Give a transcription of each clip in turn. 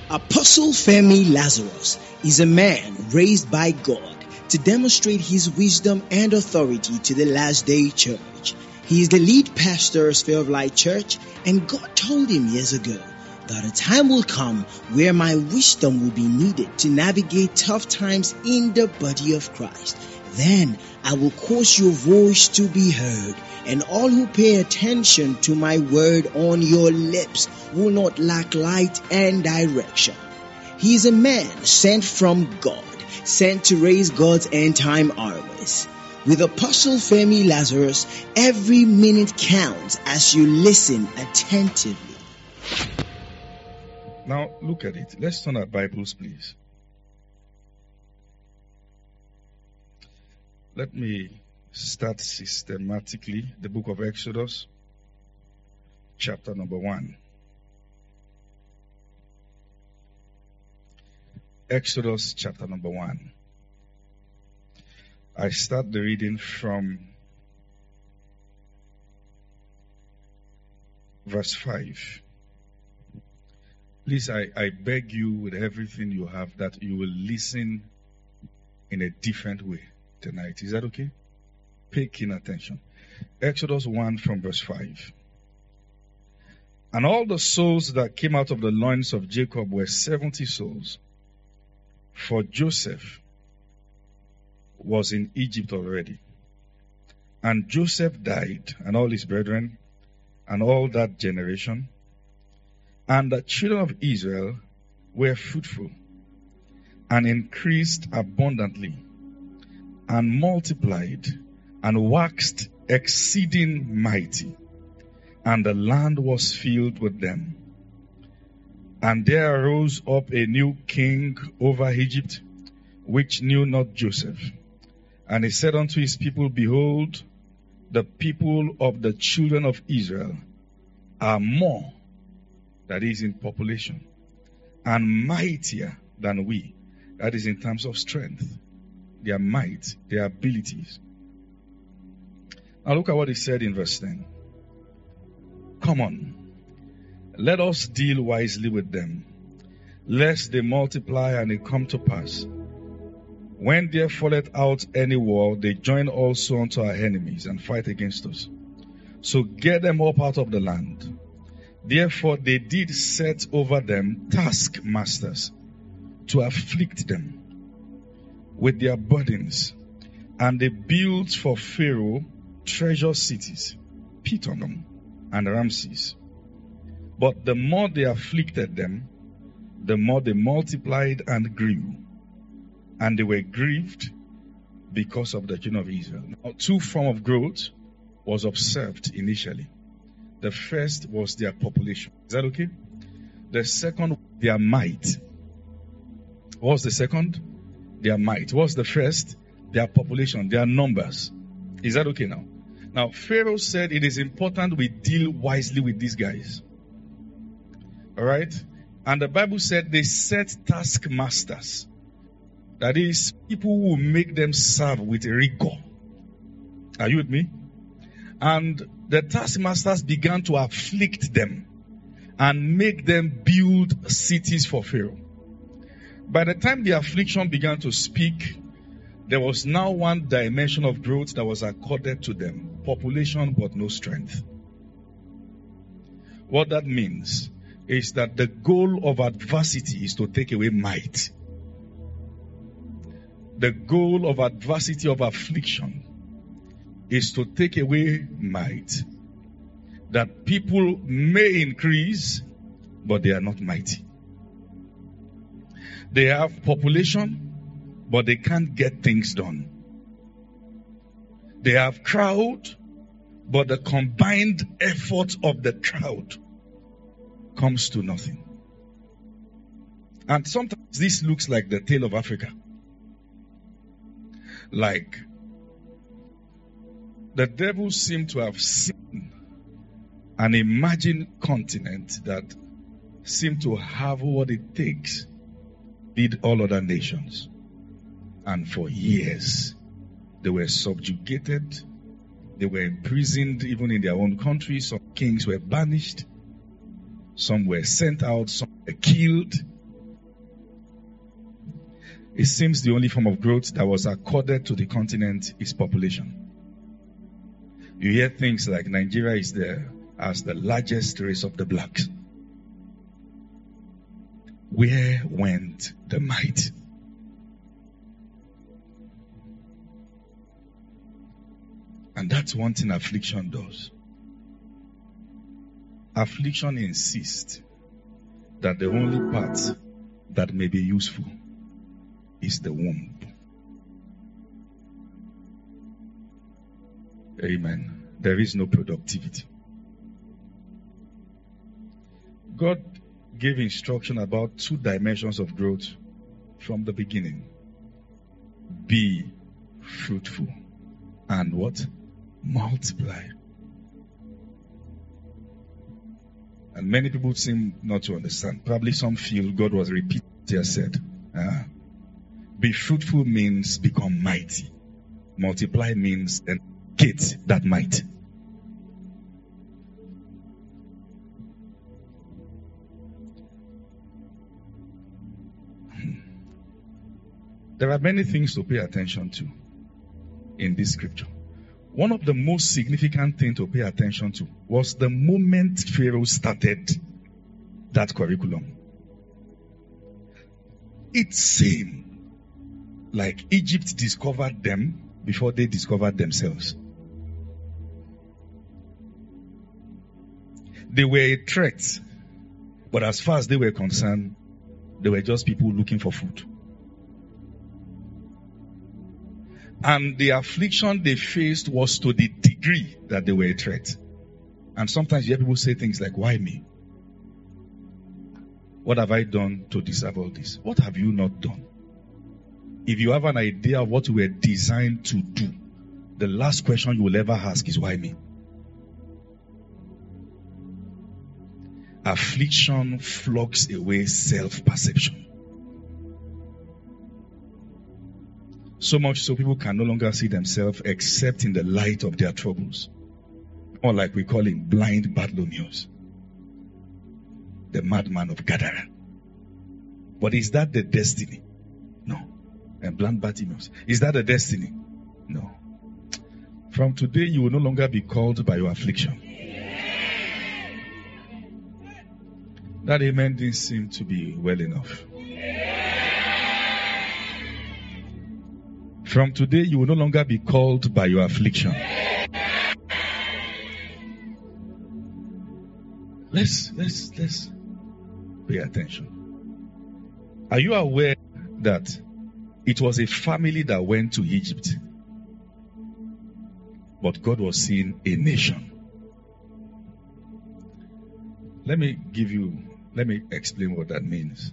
Apostle Femi Lazarus is a man raised by God to demonstrate his wisdom and authority to the last day church. He is the lead pastor of Sphere of Light Church, and God told him years ago that a time will come where my wisdom will be needed to navigate tough times in the body of Christ. Then I will cause your voice to be heard, and all who pay attention to my word on your lips will not lack light and direction. He is a man sent from God, sent to raise God's end-time armies. With Apostle Femi Lazarus, every minute counts as you listen attentively. Now, look at it. Let's turn our Bibles, please. Let me start systematically the book of Exodus, chapter number 1. Exodus, chapter number 1. I start the reading from verse 5. Please, I beg you with everything you have that you will listen in a different way tonight. Is that okay? Pay keen attention. Exodus 1 from verse 5. And all the souls that came out of the loins of Jacob were 70 souls. For Joseph was in Egypt already. And Joseph died, and all his brethren, and all that generation. And the children of Israel were fruitful, and increased abundantly, and multiplied, and waxed exceeding mighty. And the land was filled with them. And there arose up a new king over Egypt, which knew not Joseph. And he said unto his people, Behold, the people of the children of Israel are more, that is in population, and mightier than we, that is in terms of strength, their might, their abilities. Now look at what he said in verse 10. Come on, let us deal wisely with them, lest they multiply and it come to pass. When there falleth out any war, they join also unto our enemies and fight against us. So get them up out of the land. Therefore they did set over them taskmasters to afflict them with their burdens. And they built for Pharaoh treasure cities, Pithom and Ramses. But the more they afflicted them, the more they multiplied and grew. And they were grieved because of the children of Israel. Now, two forms of growth was observed initially. The first was their population. Is that okay? The second, their might. What's the second? Their might. What's the first? Their population, their numbers. Is that okay now? Now, Pharaoh said it is important we deal wisely with these guys. All right? And the Bible said they set taskmasters. That is, people who will make them serve with rigor. Are you with me? And the taskmasters began to afflict them and make them build cities for Pharaoh. By the time the affliction began to speak, there was now one dimension of growth that was accorded to them. Population, but no strength. What that means is that the goal of adversity is to take away might. The goal of adversity, of affliction, is to take away might. That people may increase, but they are not mighty. They have population, but they can't get things done. They have crowd, but the combined effort of the crowd comes to nothing. And sometimes this looks like the tale of Africa. Like the devil seemed to have seen an imagined continent that seemed to have what it takes to lead all other nations. And for years, they were subjugated. They were imprisoned even in their own country. Some kings were banished. Some were sent out. Some were killed. It seems the only form of growth that was accorded to the continent is population. You hear things like Nigeria is there as the largest race of the blacks. Where went the might? And that's one thing affliction does. Affliction insists that the only part that may be useful is the womb. Amen. There is no productivity. God gave instruction about 2 dimensions of growth from the beginning. Be fruitful and what? Multiply. And many people seem not to understand. Probably some feel God was repeating what he has said. Be fruitful means become mighty. Multiply means educate that might. There are many things to pay attention to in this scripture. One of the most significant things to pay attention to was the moment Pharaoh started that curriculum. It seemed like Egypt discovered them before they discovered themselves. They were a threat, but as far as they were concerned, they were just people looking for food. And the affliction they faced was to the degree that they were a threat. And sometimes you hear people say things like, why me? What have I done to deserve all this? What have you not done? If you have an idea of what you were designed to do, the last question you will ever ask is, why me? Affliction flogs away self-perception. So much so people can no longer see themselves except in the light of their troubles. Or like we call him, blind Bartimaeus, the madman of Gadara. But is that the destiny? No. And blind Bartimaeus, is that the destiny? No. From today, you will no longer be called by your affliction. That amen didn't seem to be well enough. From today, you will no longer be called by your affliction. Let's pay attention. Are you aware that it was a family that went to Egypt, but God was seeing a nation? Let me explain what that means.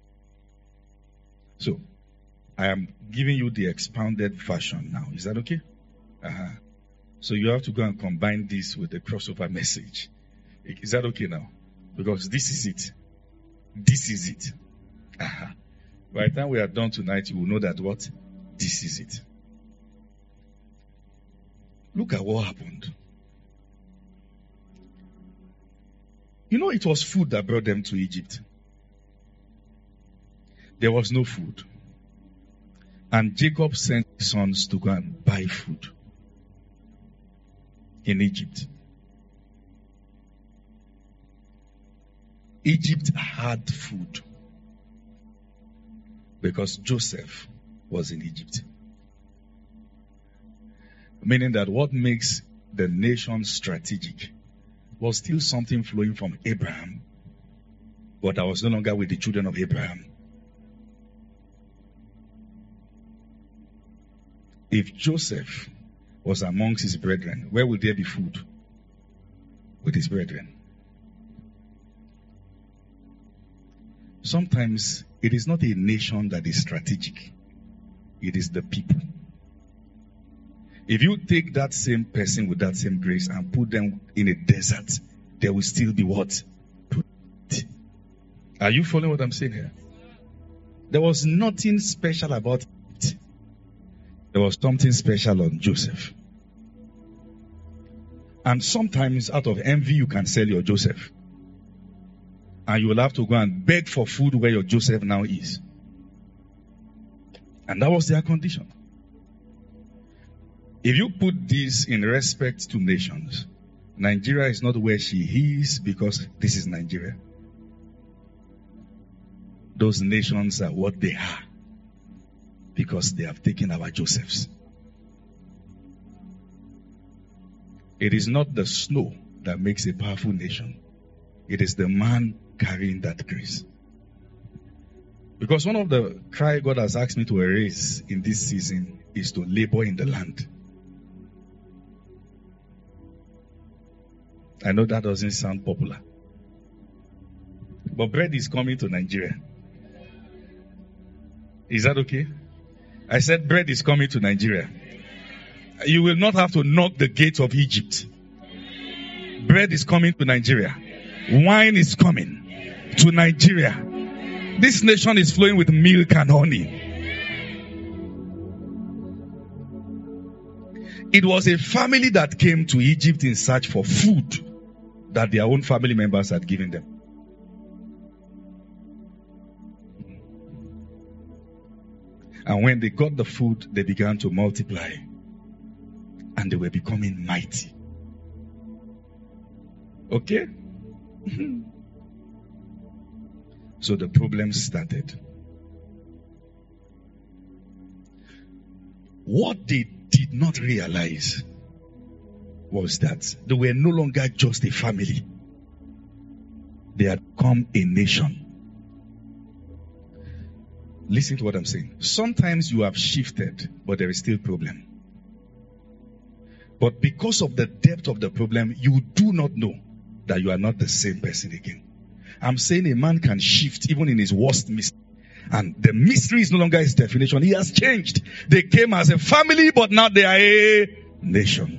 So, I am giving you the expounded version now. Is that okay? So you have to go and combine this with the crossover message. Is that okay now? Because this is it. This is it. By the time we are done tonight, you will know that what? This is it. Look at what happened. You know, it was food that brought them to Egypt. There was no food. And Jacob sent his sons to go and buy food in Egypt. Egypt had food because Joseph was in Egypt. Meaning that what makes the nation strategic was still something flowing from Abraham, but that was no longer with the children of Abraham. If Joseph was amongst his brethren, where would there be food? With his brethren. Sometimes it is not a nation that is strategic. It is the people. If you take that same person with that same grace and put them in a desert, there will still be what? Are you following what I'm saying here? There was nothing special about it. There was something special on Joseph. And sometimes out of envy, you can sell your Joseph. And you will have to go and beg for food where your Joseph now is. And that was their condition. If you put this in respect to nations, Nigeria is not where she is because this is Nigeria. Those nations are what they are because they have taken our Josephs. It is not the snow that makes a powerful nation. It is the man carrying that grace. Because one of the cry God has asked me to erase in this season is to labor in the land. I know that doesn't sound popular. But bread is coming to Nigeria. Is that okay? I said bread is coming to Nigeria. You will not have to knock the gates of Egypt. Bread is coming to Nigeria. Wine is coming to Nigeria. This nation is flowing with milk and honey. It was a family that came to Egypt in search for food that their own family members had given them. And when they got the food, they began to multiply. And they were becoming mighty. Okay? So the problem started. What they did not realize was that they were no longer just a family. They had become a nation. Listen to what I'm saying. Sometimes you have shifted, but there is still a problem. But because of the depth of the problem, you do not know that you are not the same person again. I'm saying a man can shift even in his worst mistake. And the mystery is no longer his definition. He has changed. They came as a family, but now they are a nation.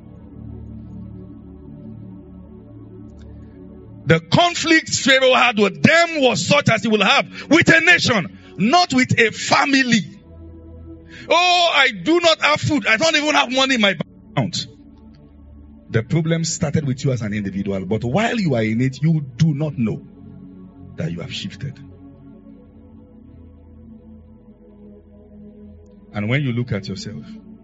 The conflict Pharaoh had with them was such as he will have with a nation, not with a family. Oh, I do not have food. I don't even have money in my bank account. The problem started with you as an individual, but while you are in it, you do not know that you have shifted. And when you look at yourself,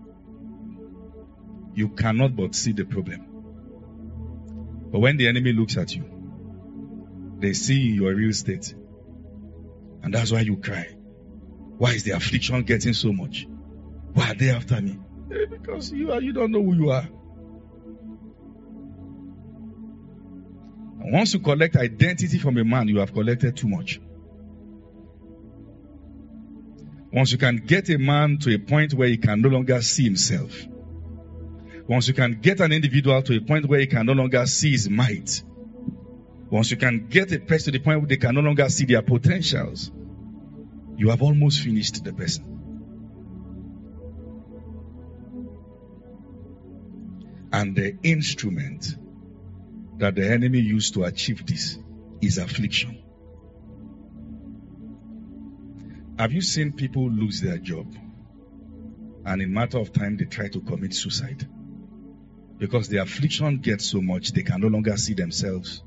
you cannot but see the problem. But when the enemy looks at you, they see your real state. And that's why you cry. Why is the affliction getting so much? Why are they after me? Because you don't know who you are. And once you collect identity from a man, you have collected too much. Once you can get a man to a point where he can no longer see himself. Once you can get an individual to a point where he can no longer see his might. Once you can get a person to the point where they can no longer see their potentials, you have almost finished the person. And the instrument that the enemy used to achieve this is affliction. Have you seen people lose their job and in a matter of time they try to commit suicide? Because the affliction gets so much they can no longer see themselves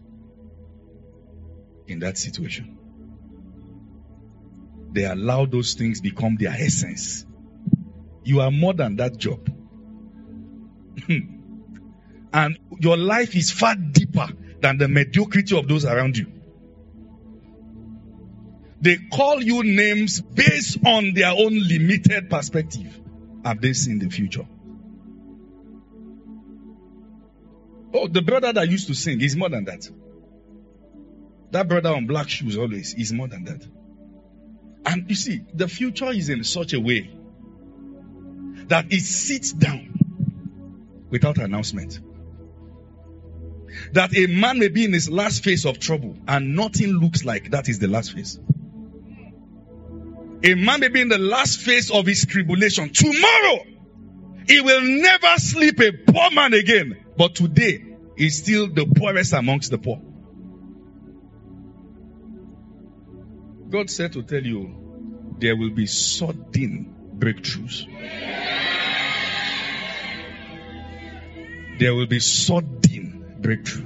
in that situation. They allow those things become their essence. You are more than that job. And your life is far deeper than the mediocrity of those around you. They call you names based on their own limited perspective. Have they seen the future? Oh, the brother that used to sing is more than that. That brother on black shoes always is more than that. And you see, the future is in such a way that it sits down without announcement. That a man may be in his last phase of trouble and nothing looks like that is the last phase. A man may be in the last phase of his tribulation. Tomorrow, he will never sleep a poor man again. But today, he's still the poorest amongst the poor. God said to tell you, there will be sudden breakthroughs. There will be sudden breakthrough.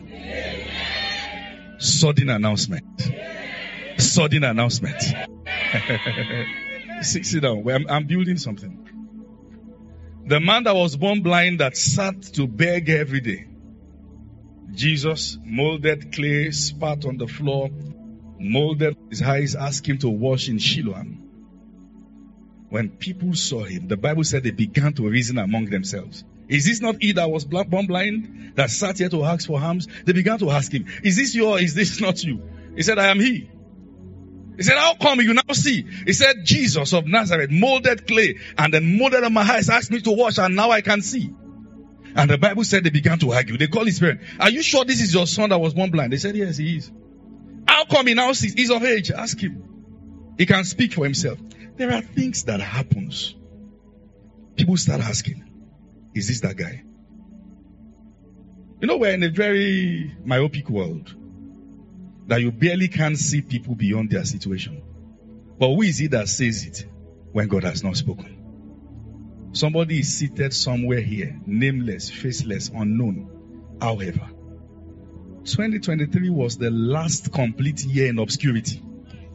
Sudden announcement. Sudden announcement. Sit down. I'm building something. The man that was born blind that sat to beg every day. Jesus molded clay, spat on the floor, molded his eyes, asked him to wash in Siloam. When people saw him, the Bible said they began to reason among themselves. Is this not he that was born blind, that sat here to ask for alms? They began to ask him, is this you or is this not you? He said, I am he. He said, how come you now see? He said, Jesus of Nazareth molded clay and then molded on my eyes, asked me to wash, and now I can see. And the Bible said they began to argue. They called his parents. Are you sure this is your son that was born blind? They said, yes, he is. How come he now sees? He's of age. Ask him. He can speak for himself. There are things that happens. People start asking, is this that guy? You know, we're in a very myopic world that you barely can see people beyond their situation. But who is it that says it when God has not spoken? Somebody is seated somewhere here, nameless, faceless, unknown. However, 2023 was the last complete year in obscurity.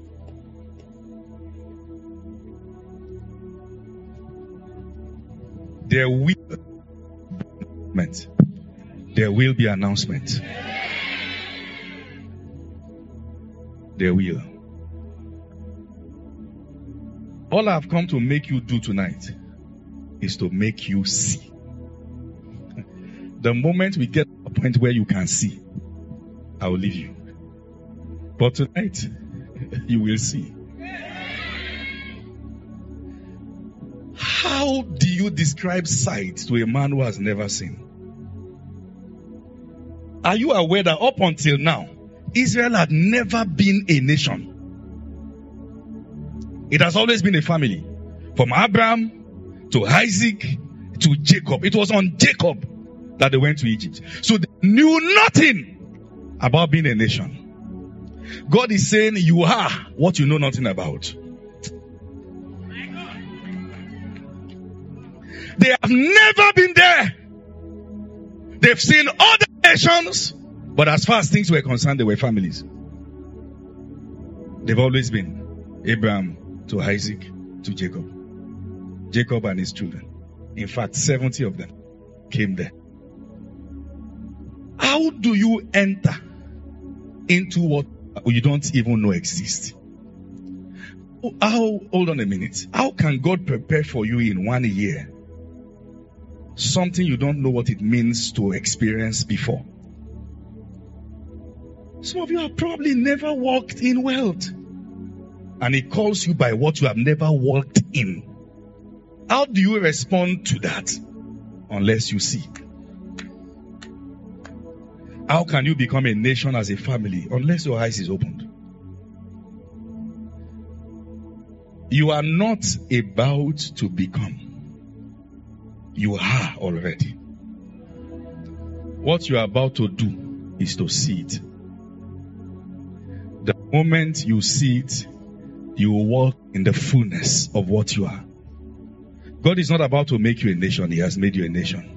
There will be announcement. There will. All I've come to make you do tonight is to make you see. The moment we get to a point where you can see, I will leave you. But tonight, you will see. How do you describe sight to a man who has never seen? Are you aware that up until now, Israel had never been a nation? It has always been a family. From Abraham to Isaac to Jacob. It was on Jacob that they went to Egypt. So they knew nothing about being a nation. God is saying you are what you know nothing about. They have never been there. They've seen other nations, but as far as things were concerned, they were families. They've always been Abraham to Isaac to Jacob. Jacob and his children. In fact, 70 of them came there. How do you enter into what you don't even know exists? Hold on a minute. How can God prepare for you in 1 year something you don't know what it means to experience before? Some of you have probably never walked in wealth, and He calls you by what you have never walked in. How do you respond to that unless you see? How can you become a nation as a family unless your eyes is opened? You are not about to become. You are already. What you are about to do is to see it. The moment you see it, you will walk in the fullness of what you are. God is not about to make you a nation. He has made you a nation.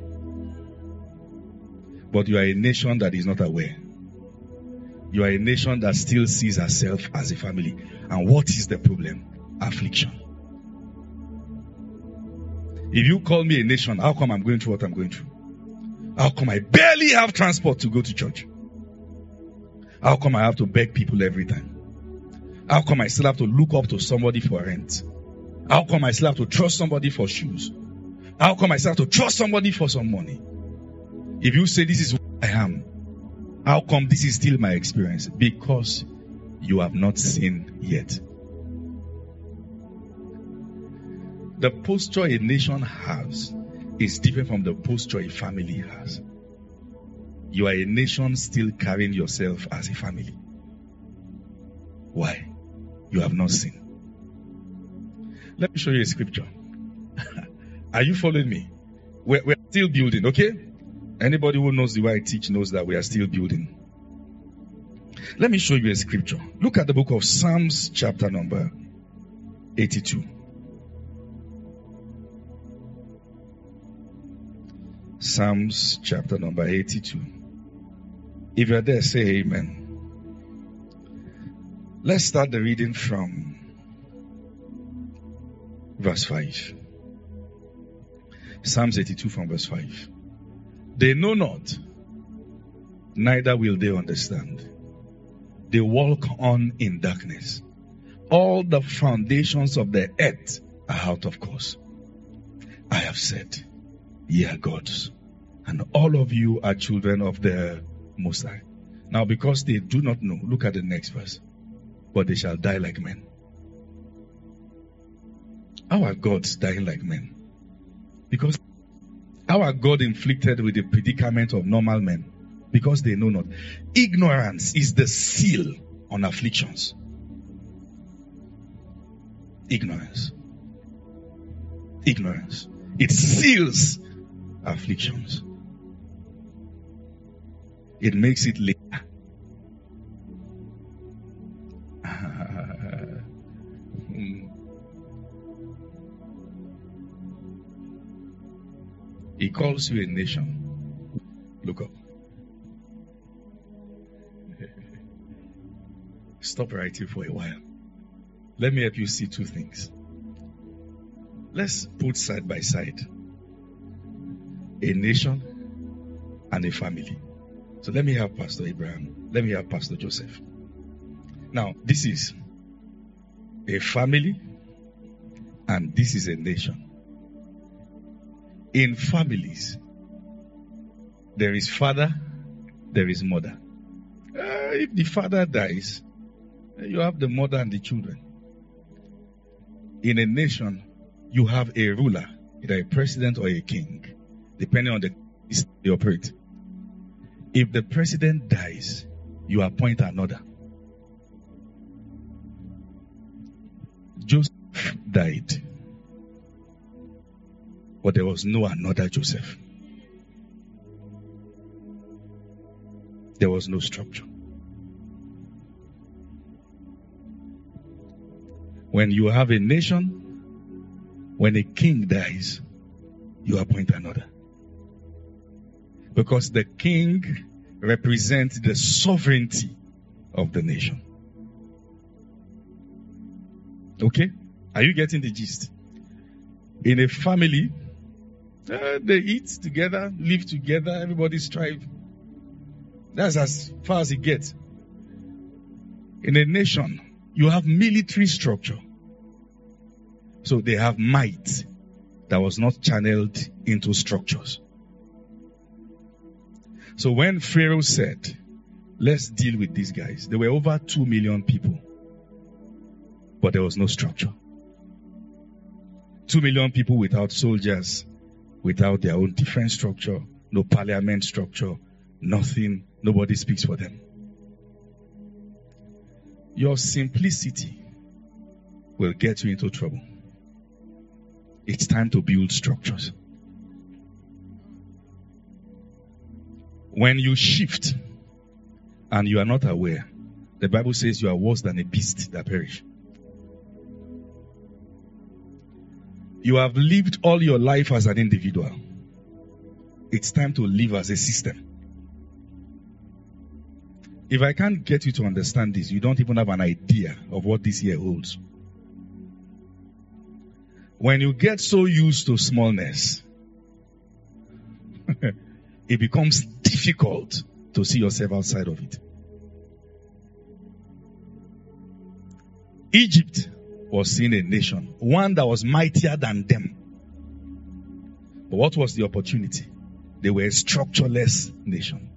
But you are a nation that is not aware. You are a nation that still sees herself as a family. And what is the problem? Affliction. If you call me a nation, how come I'm going through what I'm going through? How come I barely have transport to go to church? How come I have to beg people every time? How come I still have to look up to somebody for rent? How come I still have to trust somebody for shoes? How come I still have to trust somebody for some money? If you say this is what I am, how come this is still my experience? Because you have not seen yet. The posture a nation has is different from the posture a family has. You are a nation still carrying yourself as a family. Why? You have not seen. Let me show you a scripture. Are you following me? We're still building, okay? Anybody who knows the way I teach knows that we are still building. Let me show you a scripture. Look at the book of Psalms chapter number 82. Psalms chapter number 82. If you're there, say amen. Let's start the reading from verse 5. Psalms 82 from verse 5. They know not, neither will they understand. They walk on in darkness. All the foundations of the earth are out of course. I have said, ye are gods, and all of you are children of the Most High. Now, because they do not know, look at the next verse. But they shall die like men. How are gods dying like men? Because how are God inflicted with the predicament of normal men? Because they know not. Ignorance is the seal on afflictions. Ignorance. Ignorance. It seals afflictions. It makes it later. He calls you a nation. Look up. Stop right here for a while. Let me help you see two things. Let's put side by side a nation and a family. So let me have Pastor Abraham. Let me have Pastor Joseph. Now, this is a family and this is a nation. In families, there is father, there is mother. If the father dies, you have the mother and the children. In a nation, you have a ruler, either a president or a king, depending on the system they operate. If the president dies, you appoint another. Joseph died, but there was no another Joseph. There was no structure. When you have a nation, when a king dies, you appoint another. Because the king represents the sovereignty of the nation. Okay? Are you getting the gist? In a family, they eat together, live together, everybody strive. That's as far as it gets. In a nation, you have military structure. So they have might that was not channeled into structures. So when Pharaoh said, let's deal with these guys, there were over 2 million people. But there was no structure. 2 million people without soldiers, without their own defense structure, no parliament structure, nothing, nobody speaks for them. Your simplicity will get you into trouble. It's time to build structures. When you shift and you are not aware, the Bible says you are worse than a beast that perish. You have lived all your life as an individual. It's time to live as a system. If I can't get you to understand this, you don't even have an idea of what this year holds. When you get so used to smallness, it becomes difficult to see yourself outside of it. Egypt was seen a nation, one that was mightier than them. But what was the opportunity? They were a structureless nation.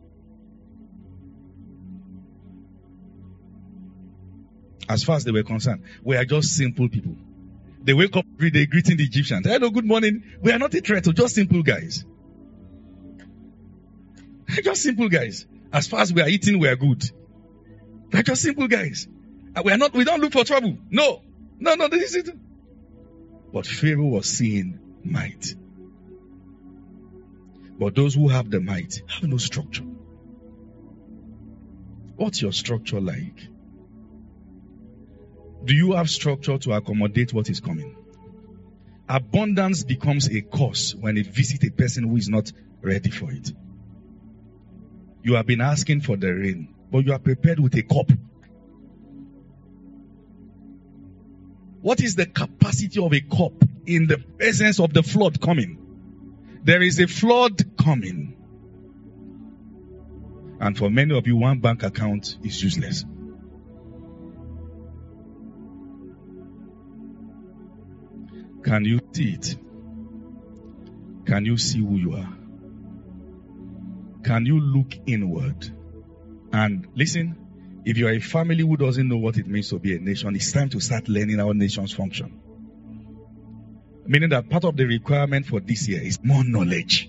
As far as they were concerned, we are just simple people. They wake up every day greeting the Egyptians. Hello, good morning. We are not a threat, we're just simple guys. Just simple guys. As far as we are eating, we are good. We're just simple guys. We don't look for trouble. No, this is it. But Pharaoh was seeing might. But those who have the might have no structure. What's your structure like? Do you have structure to accommodate what is coming? Abundance becomes a curse when it visits a person who is not ready for it. You have been asking for the rain, but you are prepared with a cup. What is the capacity of a cup in the presence of the flood coming? There is a flood coming. And for many of you, one bank account is useless. Can you see it? Can you see who you are? Can you look inward? And listen, if you are a family who doesn't know what it means to be a nation, it's time to start learning how nations function. Meaning that part of the requirement for this year is more knowledge.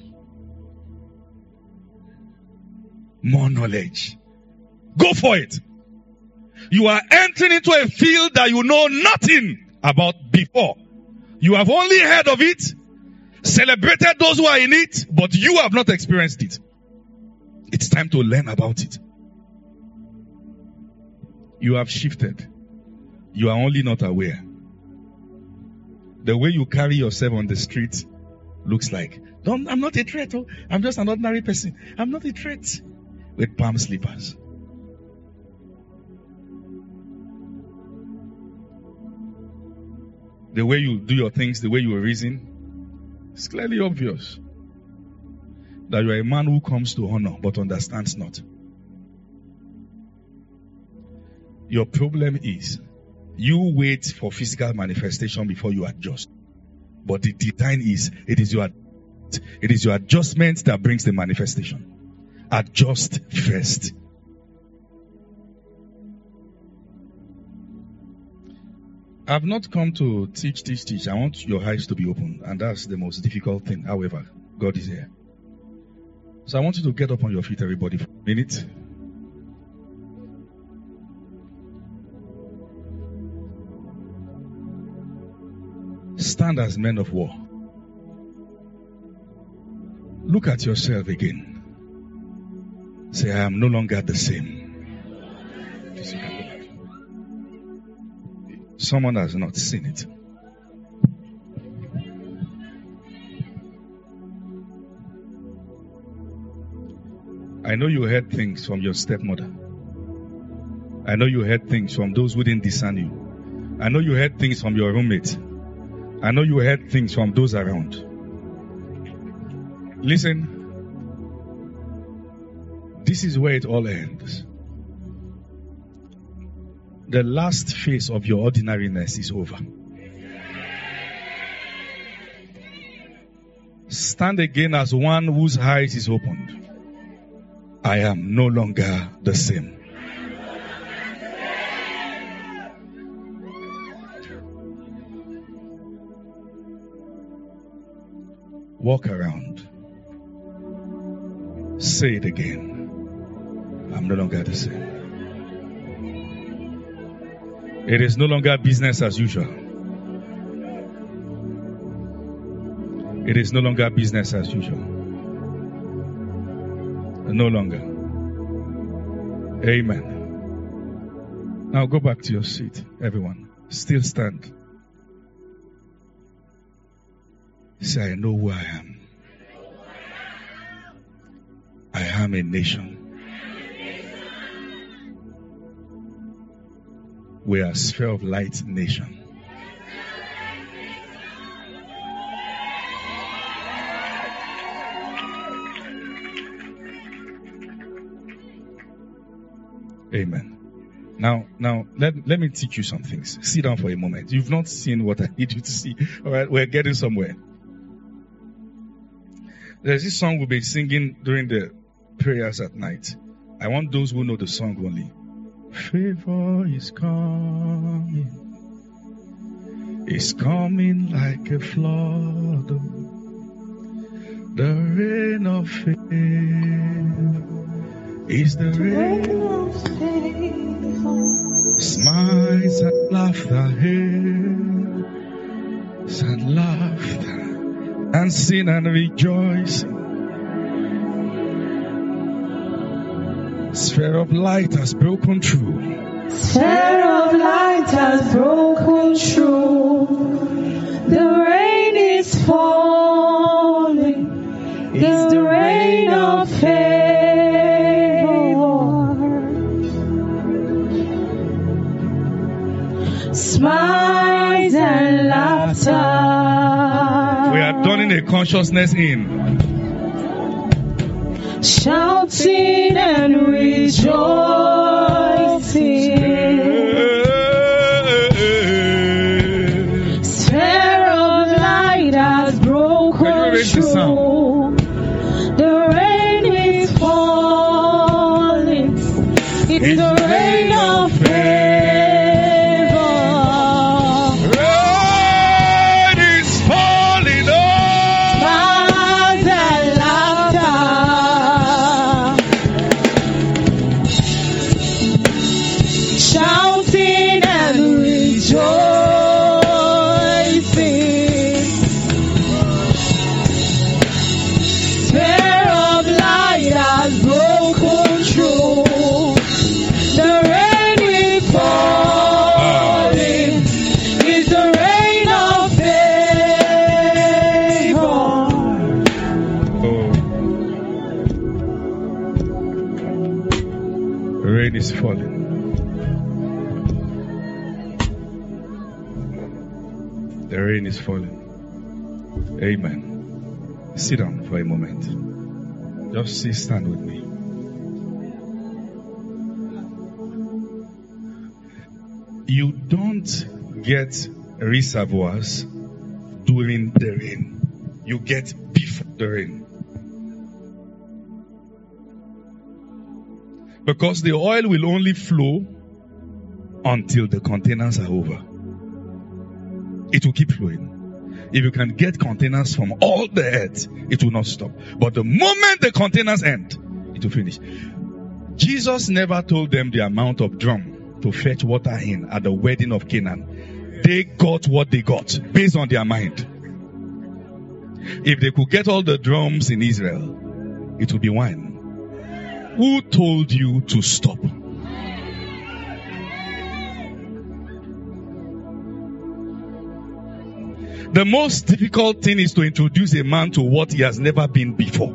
More knowledge. Go for it. You are entering into a field that you know nothing about before. You have only heard of it, celebrated those who are in it, but you have not experienced it. It's time to learn about it. You have shifted. You are only not aware. The way you carry yourself on the street looks like, I'm not a threat. Oh, I'm just an ordinary person. I'm not a threat. With palm slippers. The way you do your things, the way you reason, it's clearly obvious that you are a man who comes to honor but understands not. Your problem is you wait for physical manifestation before you adjust. But the design is, it is your adjustment that brings the manifestation. Adjust first. I've not come to teach. I want your eyes to be open. And that's the most difficult thing. However, God is here. So I want you to get up on your feet, everybody, for a minute. Stand as men of war. Look at yourself again. Say, I am no longer the same. Someone has not seen it. I know you heard things from your stepmother. I know you heard things from those who didn't discern you. I know you heard things from your roommate. I know you heard things from those around. Listen. This is where it all ends. The last phase of your ordinariness is over. Stand again as one whose eyes is opened. I am no longer the same. Walk around. Say it again. I'm no longer the same. It is no longer business as usual. It is no longer business as usual. No longer. Amen. Now go back to your seat, everyone. Still stand. Say, I know who I am. I am a nation. We are a sphere of light nation. Amen. Now, let me teach you some things. Sit down for a moment. You've not seen what I need you to see. All right, we're getting somewhere. There's this song we'll be singing during the prayers at night. I want those who know the song only. Favor is coming. It's coming like a flood. The rain of faith is the rain of faith. Smiles and laughter here, and laughter, dancing and rejoicing. Sphere of light has broken through. Sphere of light has broken through. The rain is falling. It's the rain of favor. smiles and laughter. We are turning a consciousness in. Shouting and rejoicing. Sphere of light has broken through. The rain is falling. It's the rain of favor. Rain is falling on. Smiles and laughter. Shouting and rejoicing. Sphere of light has broken through. The rain is falling. It's the rain of favor. Rain is falling. The rain is falling. Amen. Sit down for a moment. Just stand with me. You don't get reservoirs during the rain. You get before the rain. Because the oil will only flow until the containers are over. It will keep flowing. If you can get containers from all the earth, it will not stop. But the moment the containers end, it will finish. Jesus never told them the amount of drum to fetch water in at the wedding of Canaan. They got what they got based on their mind. If they could get all the drums in Israel, it would be wine. Who told you to stop? The most difficult thing is to introduce a man to what he has never been before.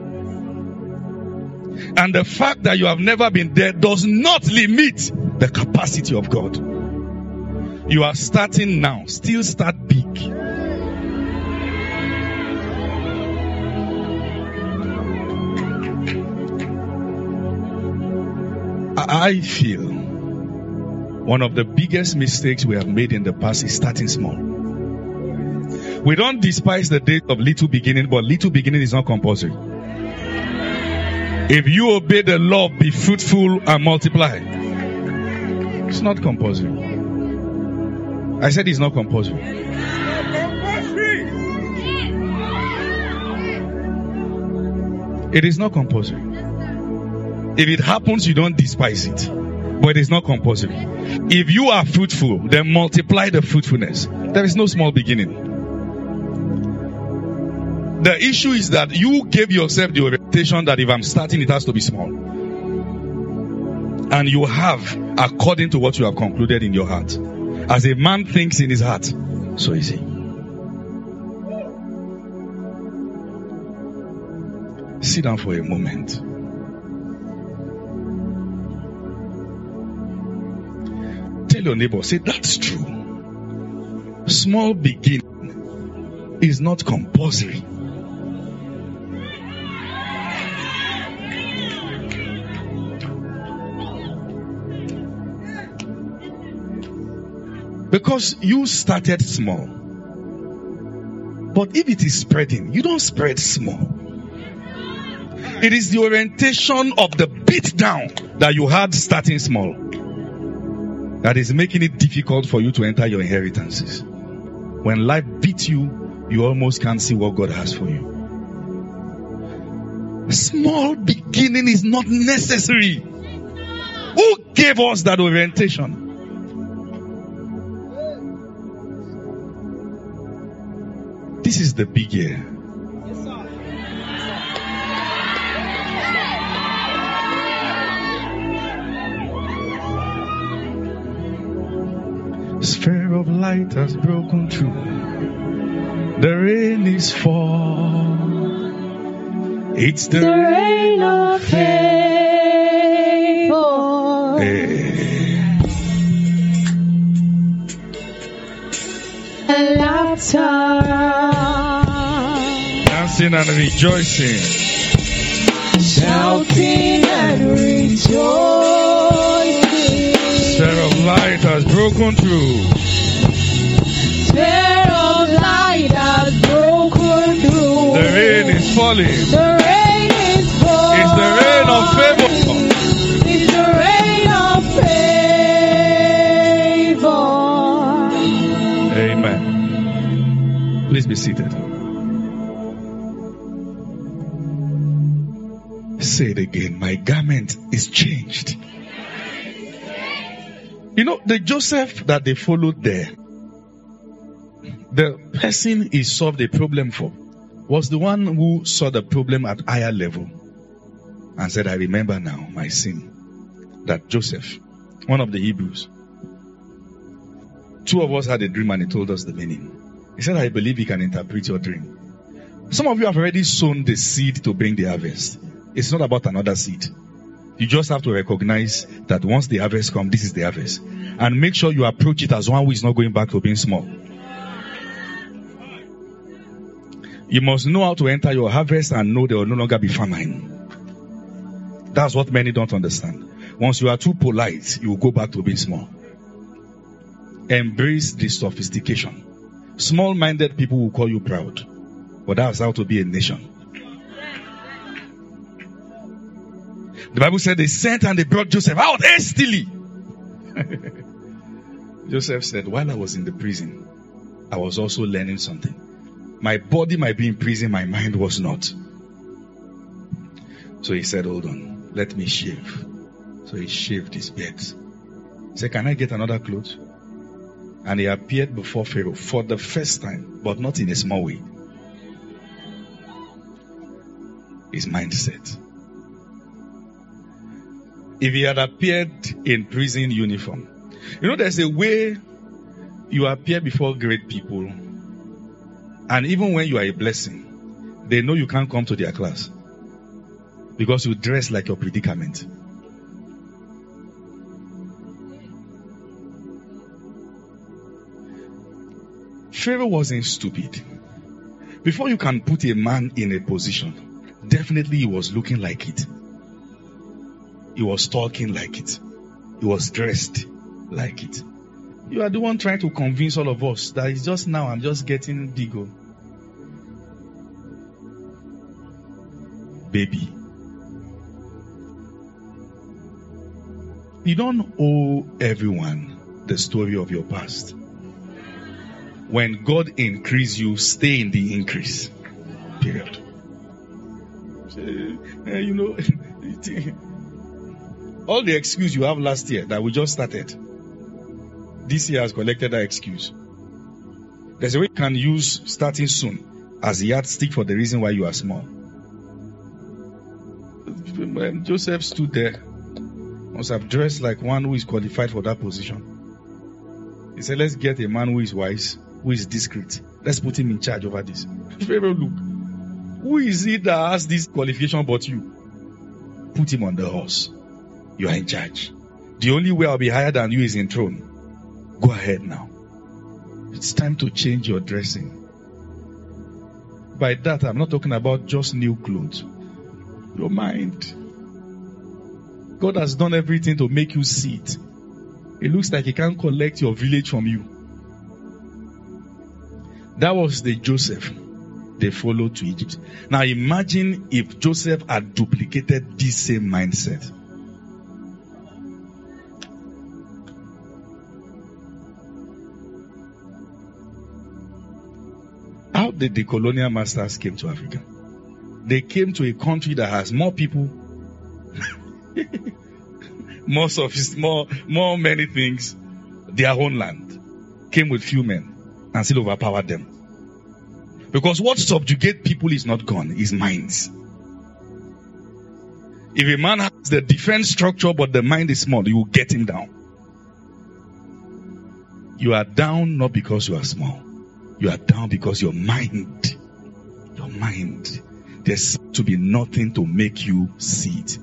And the fact that you have never been there does not limit the capacity of God. You are starting now. Still start big. I feel one of the biggest mistakes we have made in the past is starting small. We don't despise the days of little beginning, but little beginning is not compulsory. If you obey the law, be fruitful and multiply. It's not compulsory. I said it's not compulsory. It is not compulsory. If it happens, you don't despise it. But it is not compulsory. If you are fruitful, then multiply the fruitfulness. There is no small beginning. The issue is that you gave yourself the orientation that if I'm starting, it has to be small. And you have, according to what you have concluded in your heart. As a man thinks in his heart, so is he. Sit down for a moment. Tell your neighbor, say, that's true. Small beginning is not compulsory. Because you started small. But if it is spreading, you don't spread small. It is the orientation of the beat down that you had starting small that is making it difficult for you to enter your inheritances. When life beats you, you almost can't see what God has for you. Small beginning is not necessary. Who gave us that orientation? This is the big year. Sphere of light has broken through. The rain is fall. It's the rain of favor. Hey. Dancing and rejoicing. Shouting and rejoicing. Sphere of light has broken through. Sphere of light has broken through. The rain is falling. The rain is falling. It's the rain of favor. It's the rain of favor. Amen. Please be seated. Say it again. My garment is changed. You know, the Joseph that they followed there, the person he solved the problem for was the one who saw the problem at higher level and said, I remember now my sin. That Joseph, one of the Hebrews, two of us had a dream and he told us the meaning. He said, I believe he can interpret your dream. Some of you have already sown the seed to bring the harvest. It's not about another seed. You just have to recognize that once the harvest comes, this is the harvest. And make sure you approach it as one who is not going back to being small. You must know how to enter your harvest and know there will no longer be famine. That's what many don't understand. Once you are too polite, you will go back to being small. Embrace the sophistication. Small-minded people will call you proud. But that's how to be a nation. The Bible said they sent and they brought Joseph out hastily. Joseph said, while I was in the prison, I was also learning something. My body might be in prison, my mind was not. So he said, hold on, let me shave. So he shaved his beard. He said, can I get another cloth? And he appeared before Pharaoh for the first time, but not in a small way. His mindset. If he had appeared in prison uniform, you know, there's a way you appear before great people, and even when you are a blessing, they know you can't come to their class because you dress like your predicament. Pharaoh wasn't stupid. Before you can put a man in a position, definitely he was looking like it. He was talking like it. He was dressed like it. You are the one trying to convince all of us that it's just now I'm just getting bigger. Baby. You don't owe everyone the story of your past. When God increase you, stay in the increase. Period. You know, all the excuse you have last year that we just started, this year has collected that excuse. There's a way you can use starting soon as a yardstick for the reason why you are small. When Joseph stood there, must have dressed like one who is qualified for that position. He said, let's get a man who is wise, who is discreet. Let's put him in charge over this. Pharaoh, look, who is it that has this qualification but you? Put him on the horse. You are in charge. The only way I'll be higher than you is in throne. Go ahead now. It's time to change your dressing. By that, I'm not talking about just new clothes. Your mind. God has done everything to make you see it. It looks like He can't collect your village from you. That was the Joseph they followed to Egypt. Now imagine if Joseph had duplicated this same mindset. How did the colonial masters came to Africa? They came to a country that has more people, more many things, their own land. Came with few men and still overpowered them. Because what subjugates people is not gun, is minds. If a man has the defense structure but the mind is small, you will get him down. You are down not because you are small. You are down because your mind, there's to be nothing to make you see it.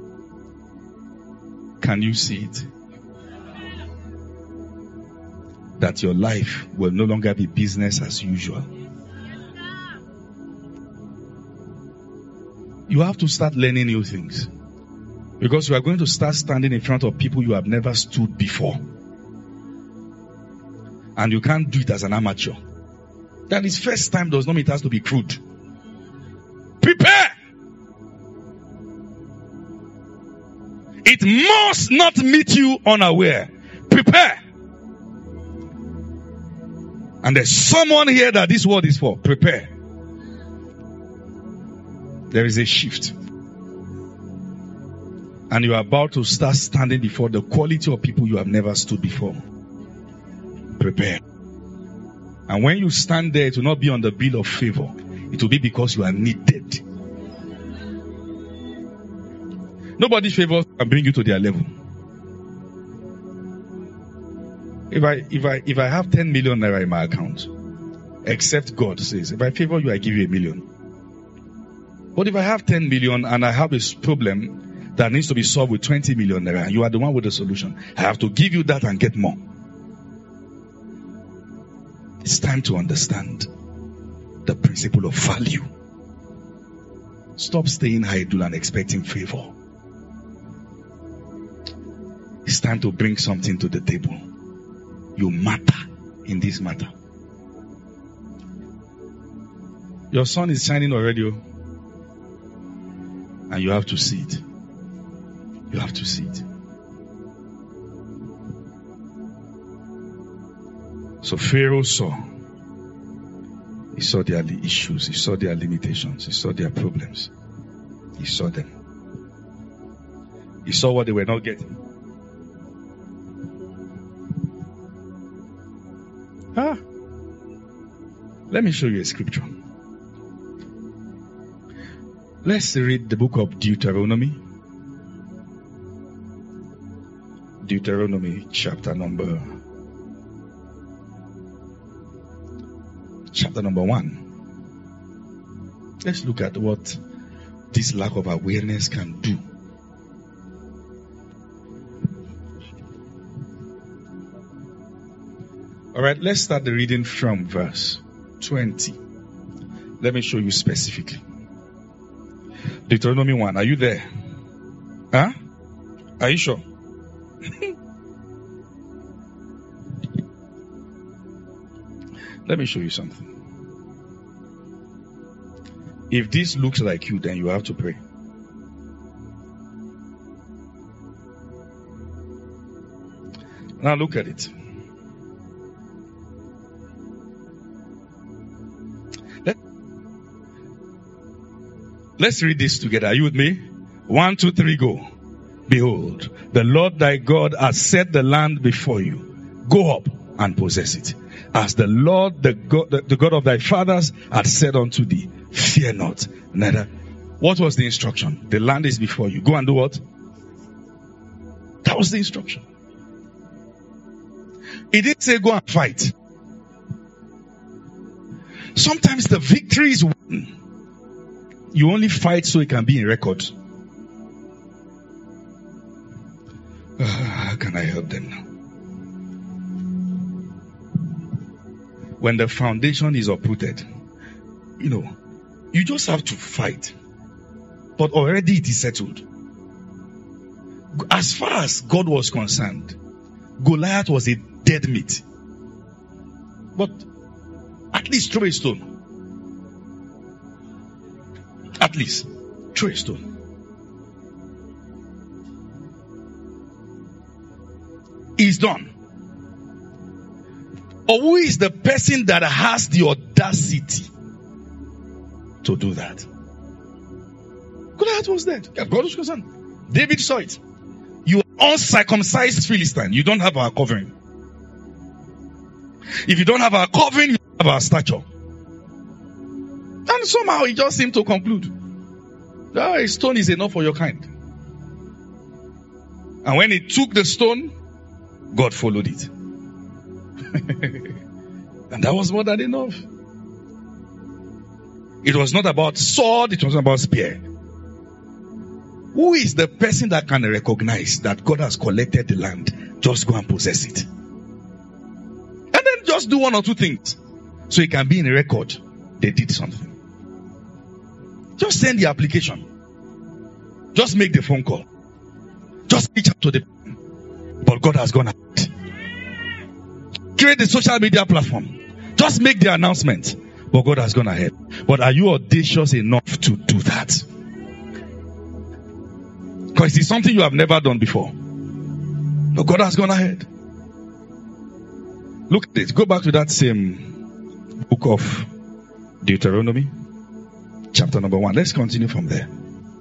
Can you see it? that your life will no longer be business as usual. You have to start learning new things, because you are going to start standing in front of people you have never stood before, and you can't do it as an amateur. That is, first time does not mean it has to be crude. Prepare. It must not meet you unaware. Prepare. And there's someone here that this word is for. Prepare. There is a shift. And you are about to start standing before the quality of people you have never stood before. Prepare. And when you stand there, it will not be on the bill of favor. It will be because you are needed. Nobody's favor can bring you to their level. If I have 10 million naira in my account, except God says, if I favor you, I give you $1 million. But if I have 10 million and I have a problem that needs to be solved with 20 million naira, and you are the one with the solution, I have to give you that and get more. It's time to understand the principle of value. Stop staying idle and expecting favor. It's time to bring something to the table. You matter in this matter. Your sun is shining already, and you have to see it. You have to see it. So Pharaoh saw. He saw their issues. He saw their limitations. He saw their problems. He saw them. He saw what they were not getting. Let me show you a scripture. Let's read the book of Deuteronomy. Deuteronomy chapter number 1. Let's look at what this lack of awareness can do. All right, let's start the reading from verse 20. Let me show you specifically. Deuteronomy 1. Are you there? Huh? Are you sure? Let me show you something. If this looks like you, then you have to pray. Now look at it. Let's read this together. Are you with me? 1, 2, 3, go. Behold, the Lord thy God has set the land before you. Go up and possess it. As the Lord, the God of thy fathers, had said unto thee, fear not, neither. What was the instruction? The land is before you. Go and do what? That was the instruction. He didn't say go and fight. Sometimes the victory is won. You only fight so it can be in record. How can I help them now? When the foundation is uprooted, you just have to fight. But already it is settled. As far as God was concerned, Goliath was a dead meat. But at least throw a stone. At least throw a stone. It's done. Or who is the person that has the audacity to do that? Goliath was dead. God was concerned. David saw it. You are uncircumcised Philistine. You don't have our covering. If you don't have our covering, you don't have our stature. And somehow he just seemed to conclude, a stone is enough for your kind. And when he took the stone, God followed it. And that was more than enough. It was not about sword, it was not about spear. Who is the person that can recognize that God has collected the land? Just go and possess it. Just do one or two things so it can be in a record. They did something. Just send the application. Just make the phone call. Just reach out to the person. But God has gone ahead. Create the social media platform. Just make the announcement. But God has gone ahead. But are you audacious enough to do that? Because it's something you have never done before. But God has gone ahead. Look at it. Go back to that same book of Deuteronomy, chapter number 1. Let's continue from there.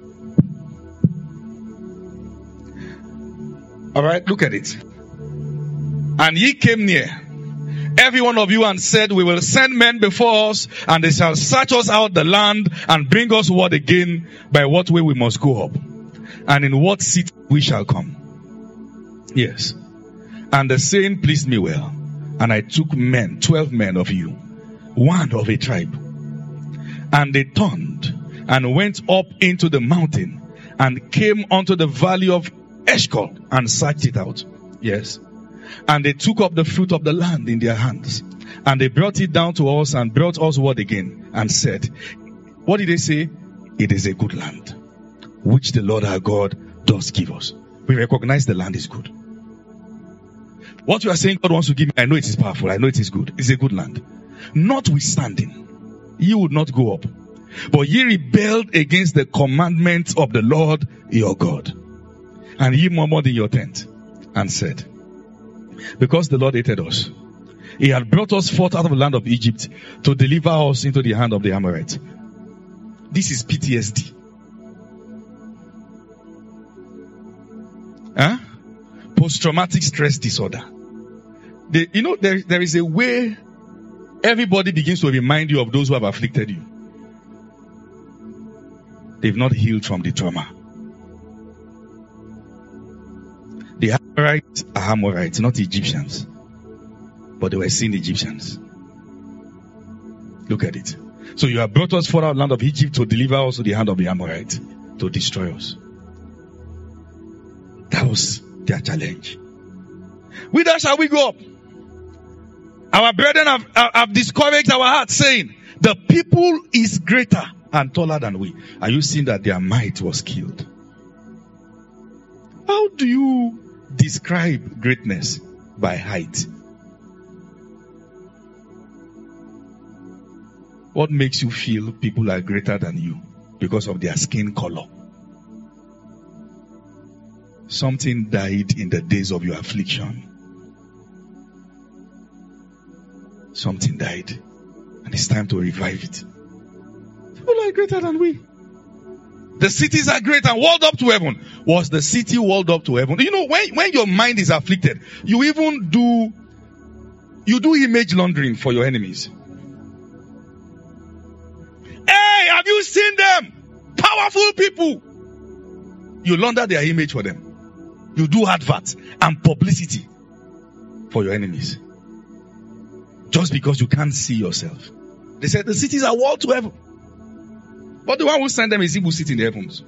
Alright, look at it. And ye came near, every one of you, and said, we will send men before us, and they shall search us out the land, and bring us word again by what way we must go up, and in what city we shall come. Yes. And the saying pleased me well. And I took 12 men of you, one of a tribe. And they turned and went up into the mountain and came unto the valley of Eshcol and searched it out. Yes. And they took up the fruit of the land in their hands. And they brought it down to us and brought us word again and said, what did they say? It is a good land, which the Lord our God does give us. We recognize the land is good. What you are saying God wants to give me, I know it is powerful. I know it is good. It's a good land. Notwithstanding, ye would not go up. But ye rebelled against the commandments of the Lord your God. And ye murmured in your tent and said, because the Lord hated us, he had brought us forth out of the land of Egypt to deliver us into the hand of the Amorites. This is PTSD. Huh? Post-traumatic stress disorder. There is a way everybody begins to remind you of those who have afflicted you. They've not healed from the trauma. The Amorites are Amorites, not Egyptians. But they were seen Egyptians. Look at it. So you have brought us forth out of the land of Egypt to deliver us to the hand of the Amorites, to destroy us. That was their challenge. Whither shall we go up? Our brethren have discouraged our hearts, saying, the people is greater and taller than we. Are you seeing that their might was killed? How do you describe greatness? By height. What makes you feel people are greater than you? Because of their skin color. Something died in the days of your affliction. Something died. And it's time to revive it. People are greater than we. The cities are great and walled up to heaven. Was the city walled up to heaven? You know, when your mind is afflicted, you even do image laundering for your enemies. Hey, have you seen them? Powerful people. You launder their image for them. You do adverts and publicity for your enemies. Just because you can't see yourself. They said the cities are walled to heaven. But the one who sent them is he who sits in the heavens.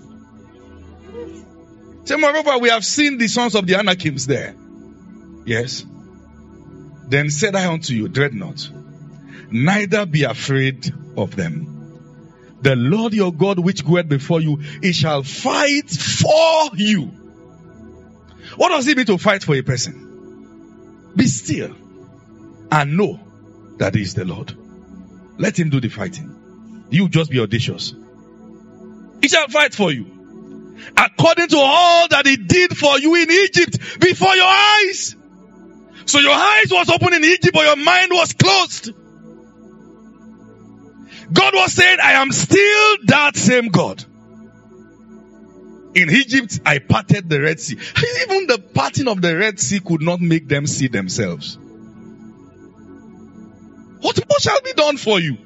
Say, moreover, we have seen the sons of the Anakims there. Yes. Then said I unto you, dread not, neither be afraid of them. The Lord your God which goeth before you, he shall fight for you. What does it mean to fight for a person? Be still and know that he is the Lord. Let him do the fighting. You just be audacious. He shall fight for you. According to all that he did for you in Egypt before your eyes. So your eyes was open in Egypt, but your mind was closed. God was saying, I am still that same God. In Egypt, I parted the Red Sea. Even the parting of the Red Sea could not make them see themselves. What more shall be done for you?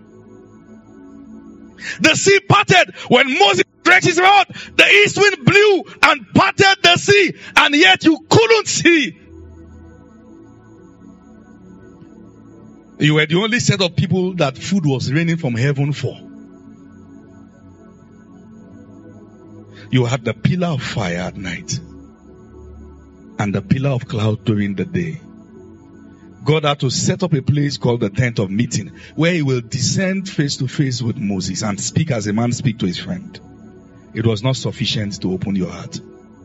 The sea parted when Moses stretched his rod. The east wind blew and parted the sea, and yet you couldn't see. You were the only set of people that food was raining from heaven for. You had the pillar of fire at night and the pillar of cloud during the day. God had to set up a place called the tent of meeting, where he will descend face to face with Moses and speak as a man speaks to his friend. It was not sufficient to open your heart.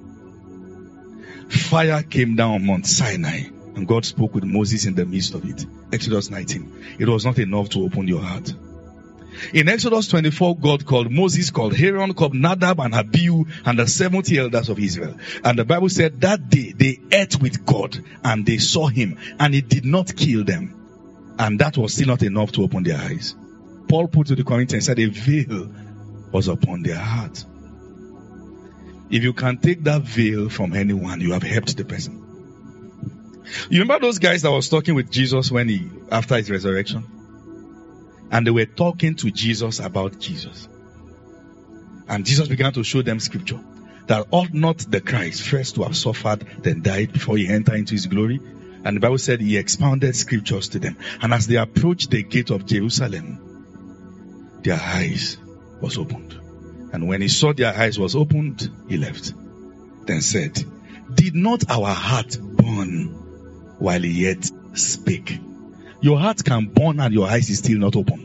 Fire came down on Mount Sinai, and God spoke with Moses in the midst of it. Exodus 19. It was not enough to open your heart. In Exodus 24, God called Moses, called Aaron, called Nadab and Abihu, and the 70 elders of Israel. And the Bible said that day they ate with God, and they saw him, and he did not kill them. And that was still not enough to open their eyes. Paul put to the Corinthians and said a veil was upon their heart. If you can take that veil from anyone, you have helped the person. You remember those guys that was talking with Jesus after his resurrection? And they were talking to Jesus about Jesus. And Jesus began to show them scripture. That ought not the Christ first to have suffered, then died before he entered into his glory? And the Bible said he expounded scriptures to them. And as they approached the gate of Jerusalem, their eyes was opened. And when he saw their eyes was opened, he left. Then said, did not our heart burn while he yet spake? Your heart can burn and your eyes is still not open.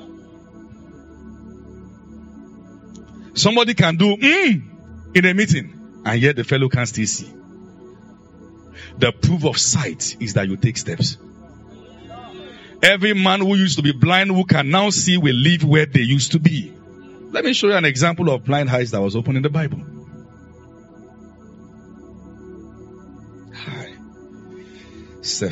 Somebody can do in a meeting and yet the fellow can still see. The proof of sight is that you take steps. Every man who used to be blind who can now see will live where they used to be. Let me show you an example of blind eyes that was open in the Bible. Say,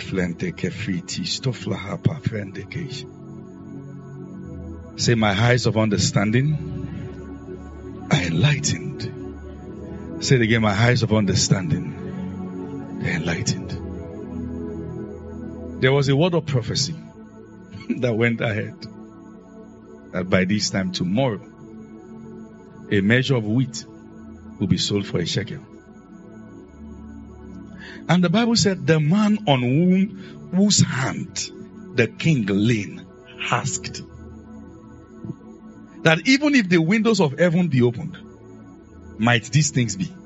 my eyes of understanding are enlightened. Say it again, my eyes of understanding are enlightened. There was a word of prophecy that went ahead that by this time tomorrow, a measure of wheat will be sold for a shekel. And the Bible said, the man on whose hand the king leaned asked that even if the windows of heaven be opened, might these things be?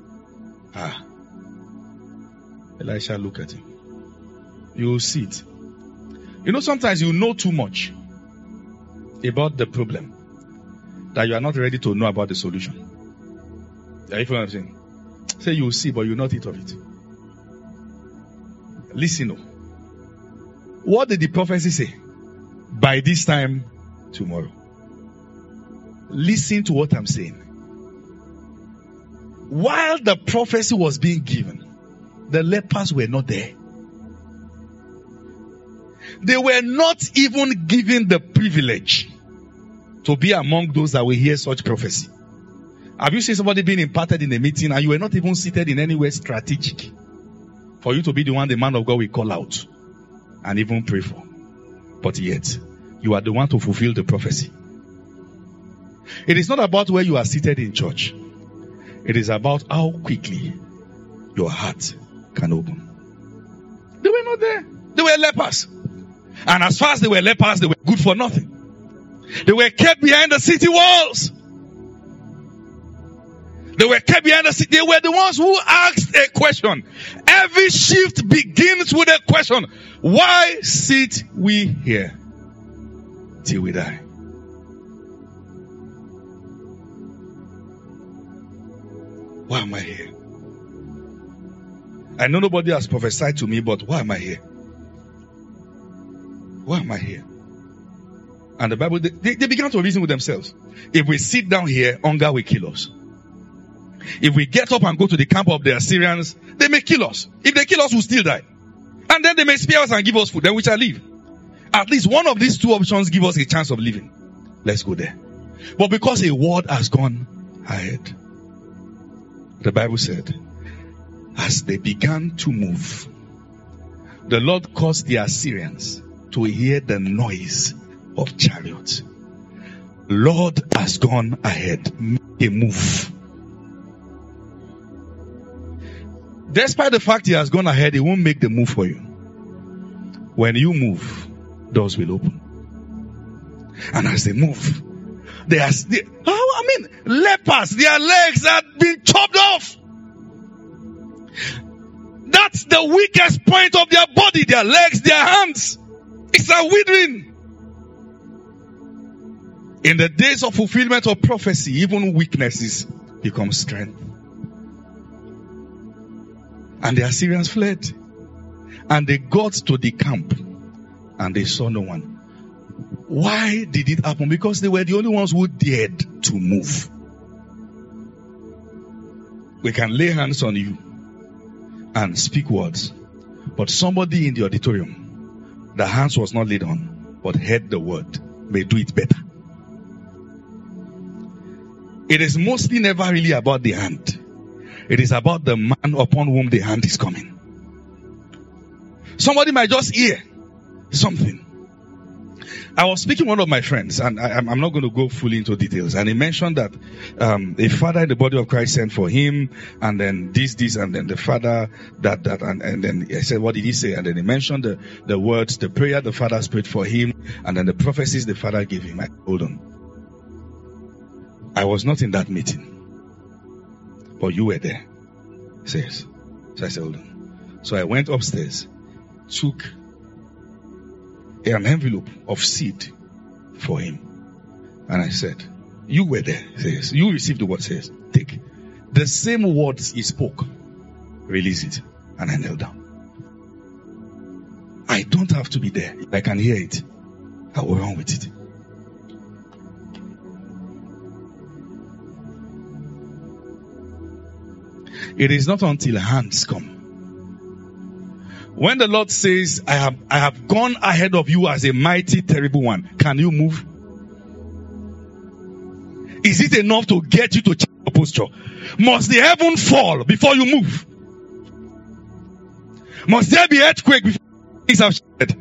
Elisha looked at him. You will see it. You know, sometimes you know too much about the problem that you are not ready to know about the solution. Yeah, you know what I'm saying? Say you will see, but you will not eat of it. Listen. What did the prophecy say? By this time tomorrow. Listen to what I'm saying. While the prophecy was being given, the lepers were not there. They were not even given the privilege to be among those that will hear such prophecy. Have you seen somebody being imparted in a meeting and you were not even seated in anywhere strategic for you to be the one the man of God will call out and even pray for? But yet, you are the one to fulfill the prophecy. It is not about where you are seated in church. It is about how quickly your heart can open. They were not there. They were lepers. And as far as they were lepers, they were good for nothing. They were kept behind the city walls. They were kept behind the city. They were the ones who asked a question. Every shift begins with a question. Why sit we here till we die? Why am I here? I know nobody has prophesied to me, but why am I here? Why am I here? And the Bible, they began to reason with themselves. If we sit down here, hunger will kill us. If we get up and go to the camp of the Assyrians, they may kill us. If they kill us, we'll still die. And then they may spare us and give us food, then we shall live. At least one of these two options give us a chance of living. Let's go there. But because a word has gone ahead, the Bible said, as they began to move, the Lord caused the Assyrians to hear the noise of chariots. Lord has gone ahead. Make a move. Despite the fact he has gone ahead, he won't make the move for you. When you move, doors will open. And as they move, lepers, their legs had been chopped off. That at the weakest point of their body, their legs, their hands. It's a withering. In the days of fulfillment of prophecy, even weaknesses become strength. And the Assyrians fled. And they got to the camp and they saw no one. Why did it happen? Because they were the only ones who dared to move. We can lay hands on you and speak words. But somebody in the auditorium, the hands was not laid on, but heard the word, may do it better. It is mostly never really about the hand. It is about the man upon whom the hand is coming. Somebody might just hear something. I was speaking to one of my friends, and I'm not going to go fully into details. And he mentioned that a father in the body of Christ sent for him, and then this, and then the father that, and then I said, what did he say? And then he mentioned the words, the prayer the father prayed for him, and then the prophecies the father gave him. I said, hold on. I was not in that meeting, but you were there. He says. So I said, hold on. So I went upstairs, took an envelope of seed for him. And I said, you were there. Says, you received the word. Says, take. The same words he spoke, release it. And I knelt down. I don't have to be there. If I can hear it, I will run with it. It is not until hands come. When the Lord says, I have gone ahead of you as a mighty, terrible one, can you move? Is it enough to get you to change your posture? Must the heaven fall before you move? Must there be earthquake before things have shifted?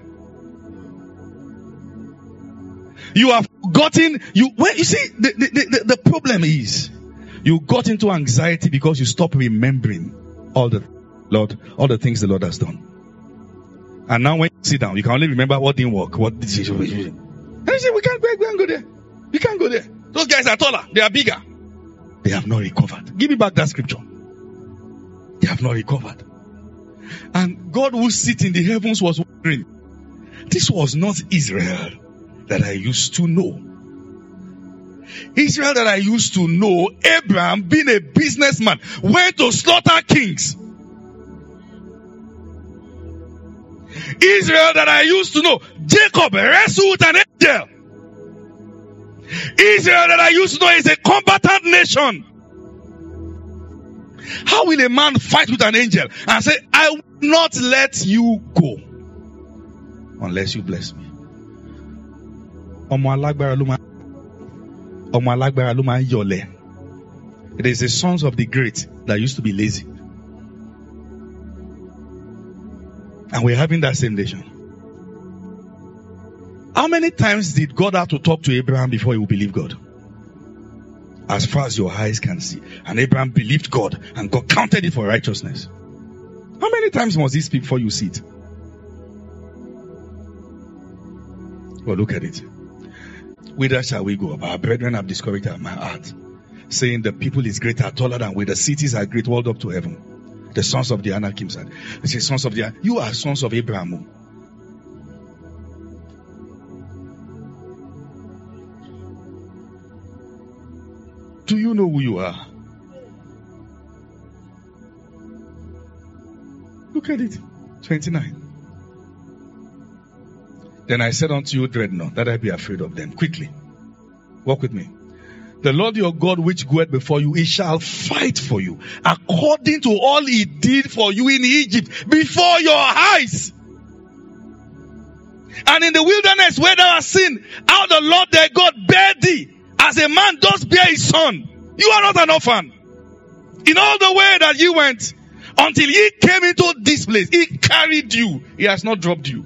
You have gotten, you see, the problem is, you got into anxiety because you stopped remembering all the things the Lord has done. And now when you sit down, you can only remember what didn't work, what did you do. And you say, we can't go there. We can't go there. Those guys are taller, they are bigger. They have not recovered. Give me back that scripture. They have not recovered. And God who sits in the heavens was wondering, this was not Israel that I used to know. Israel that I used to know, Abraham, being a businessman, went to slaughter kings. Israel that I used to know, Jacob wrestled with an angel. Israel that I used to know is a combatant nation. How will a man fight with an angel and say, I will not let you go unless you bless me? It is the sons of the great that used to be lazy. And we're having that same nation. How many times did God have to talk to Abraham before he would believe God? As far as your eyes can see. And Abraham believed God and God counted it for righteousness. How many times must he speak before you see it? Well, look at it. Whither shall we go? Our brethren have discouraged my heart, saying the people is greater, taller than we. The cities are great, walled up to heaven. The sons of the Anakim said, they say, sons of the, you are sons of Abraham. Do you know who you are? Look at it. 29. Then I said unto you, dread not, that I be afraid of them. Quickly. Walk with me. The Lord your God which goeth before you, he shall fight for you according to all he did for you in Egypt before your eyes. And in the wilderness where thou hast seen how the Lord thy God bare thee as a man does bear his son. You are not an orphan. In all the way that you went until he came into this place, he carried you. He has not dropped you.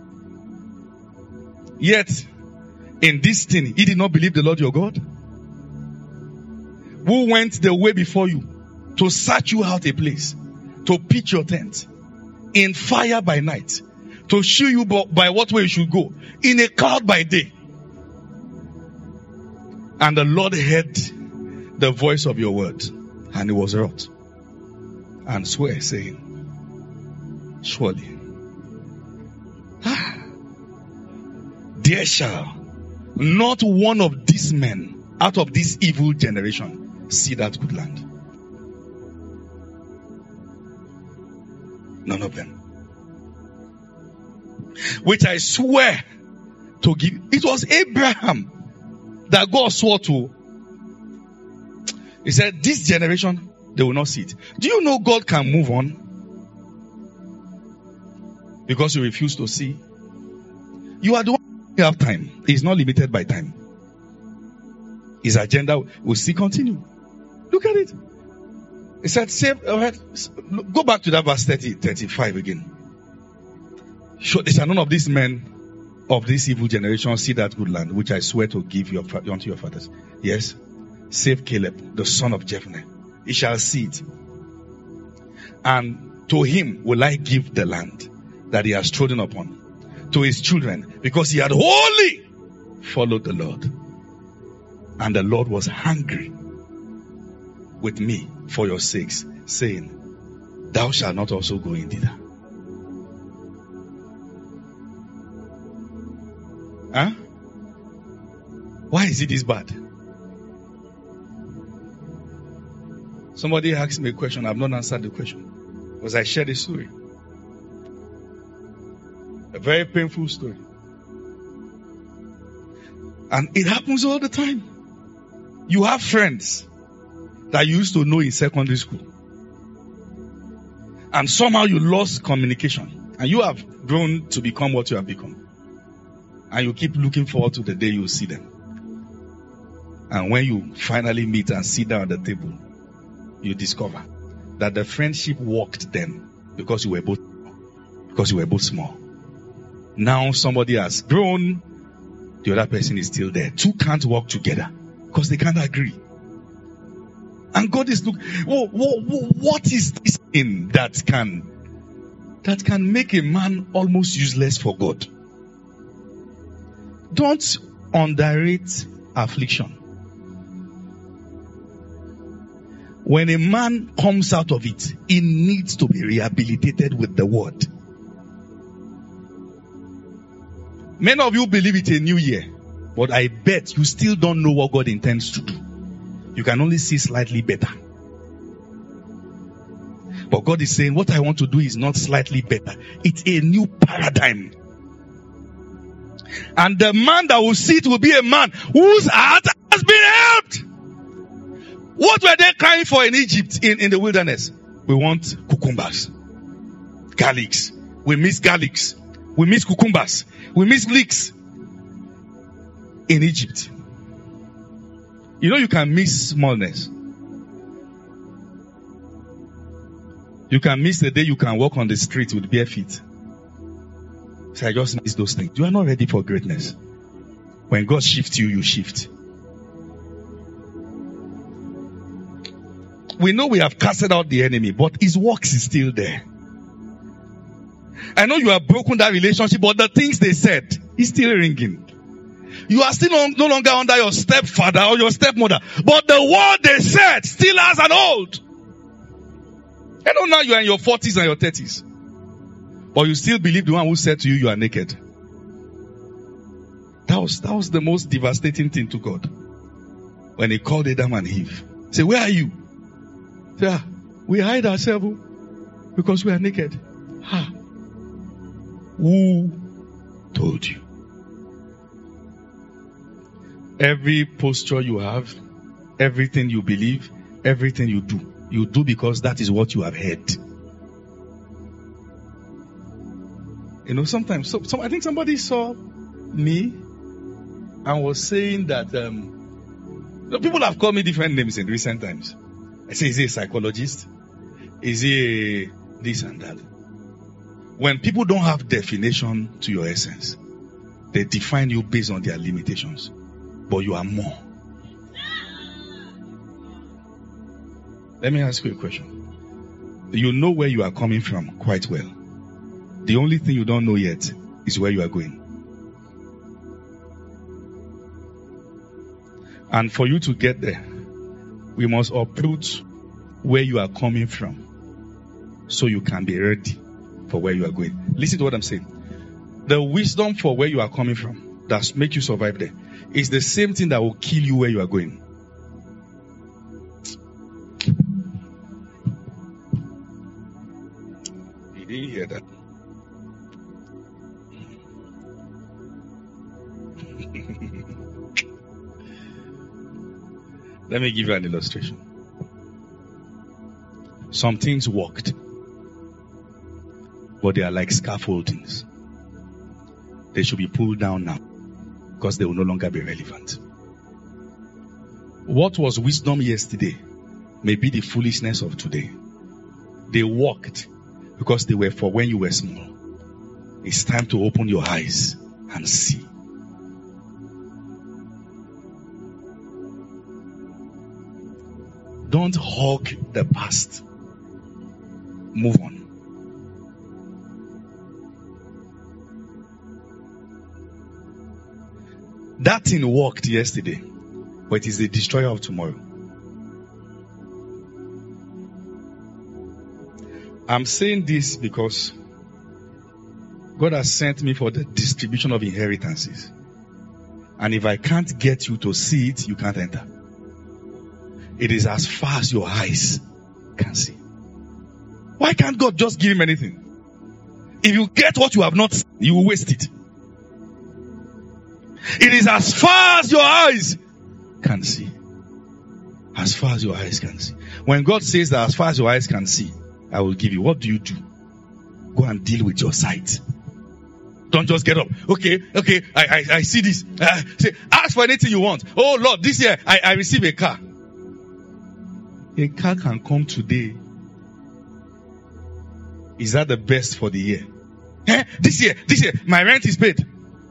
Yet, in this thing, he did not believe the Lord your God, who went the way before you to search you out a place, to pitch your tent in fire by night, to show you by what way you should go, in a cloud by day. And the Lord heard the voice of your words, and he was wroth, and swore, saying, surely there shall not one of these men out of this evil generation see that good land. None of them. Which I swear to give. It was Abraham that God swore to. He said, this generation, they will not see it. Do you know God can move on? Because you refuse to see. You are the one who have time. He's not limited by time. His agenda will still continue. Look at it. He said, go back to that verse 35 again. There shall none of these men of this evil generation see that good land, which I swear to give unto your fathers. Yes, save Caleb, the son of Jephunneh. He shall see it. And to him will I give the land that he has trodden upon, to his children, because he had wholly followed the Lord. And the Lord was angry with me for your sakes, saying, thou shalt not also go in thither. Huh? Why is it this bad? Somebody asked me a question. I've not answered the question. Because I shared a story. A very painful story. And it happens all the time. You have friends that you used to know in secondary school. And somehow you lost communication. And you have grown to become what you have become. And you keep looking forward to the day you see them. And when you finally meet and sit down at the table, you discover that the friendship worked then because you were both small. Now somebody has grown, the other person is still there. Two can't work together because they can't agree. And God is looking, what is this thing that can make a man almost useless for God? Don't underrate affliction. When a man comes out of it, he needs to be rehabilitated with the word. Many of you believe it's a new year, but I bet you still don't know what God intends to do. You can only see slightly better. But God is saying, what I want to do is not slightly better. It's a new paradigm. And the man that will see it will be a man whose heart has been helped. What were they crying for in Egypt, in the wilderness? We want cucumbers, garlics. We miss garlics. We miss cucumbers. We miss leeks in Egypt. You know you can miss smallness. You can miss the day you can walk on the street with bare feet. So I just miss those things. You are not ready for greatness. When God shifts you, you shift. We know we have casted out the enemy, but his works is still there. I know you have broken that relationship, but the things they said is still ringing. You are still no longer under your stepfather or your stepmother, but the word they said still has an hold. I know now you are in your 40s and your 30s. But you still believe the one who said to you, you are naked. That was the most devastating thing to God. When he called Adam and Eve. Say, where are you? Say, we hide ourselves because we are naked. Who told you? Every posture you have, everything you believe, everything you do because that is what you have heard. You know, sometimes, I think somebody saw me and was saying that, people have called me different names in recent times. I say, is he a psychologist? Is he a this and that? When people don't have definition to your essence, they define you based on their limitations. But you are more. Let me ask you a question. You know where you are coming from quite well. The only thing you don't know yet is where you are going. And for you to get there, we must uproot where you are coming from so you can be ready for where you are going. Listen to what I'm saying. The wisdom for where you are coming from that make you survive there is the same thing that will kill you where you are going. You didn't hear that? Let me give you an illustration. Some things worked, but they are like scaffoldings. They should be pulled down now because they will no longer be relevant. What was wisdom yesterday may be the foolishness of today. They worked because they were for when you were small. It's time to open your eyes and see. Don't hog the past. Move on. That thing worked yesterday, but it is the destroyer of tomorrow. I'm saying this because God has sent me for the distribution of inheritances. And if I can't get you to see it, you can't enter. It is as far as your eyes can see. Why can't God just give him anything? If you get what you have not seen, you will waste it. It is as far as your eyes can see. As far as your eyes can see. When God says that as far as your eyes can see, I will give you. What do? Go and deal with your sight. Don't just get up. Okay, I see this. Say, ask for anything you want. Oh Lord, this year I receive a car. A car can come today. Is that the best for the year? This year, my rent is paid.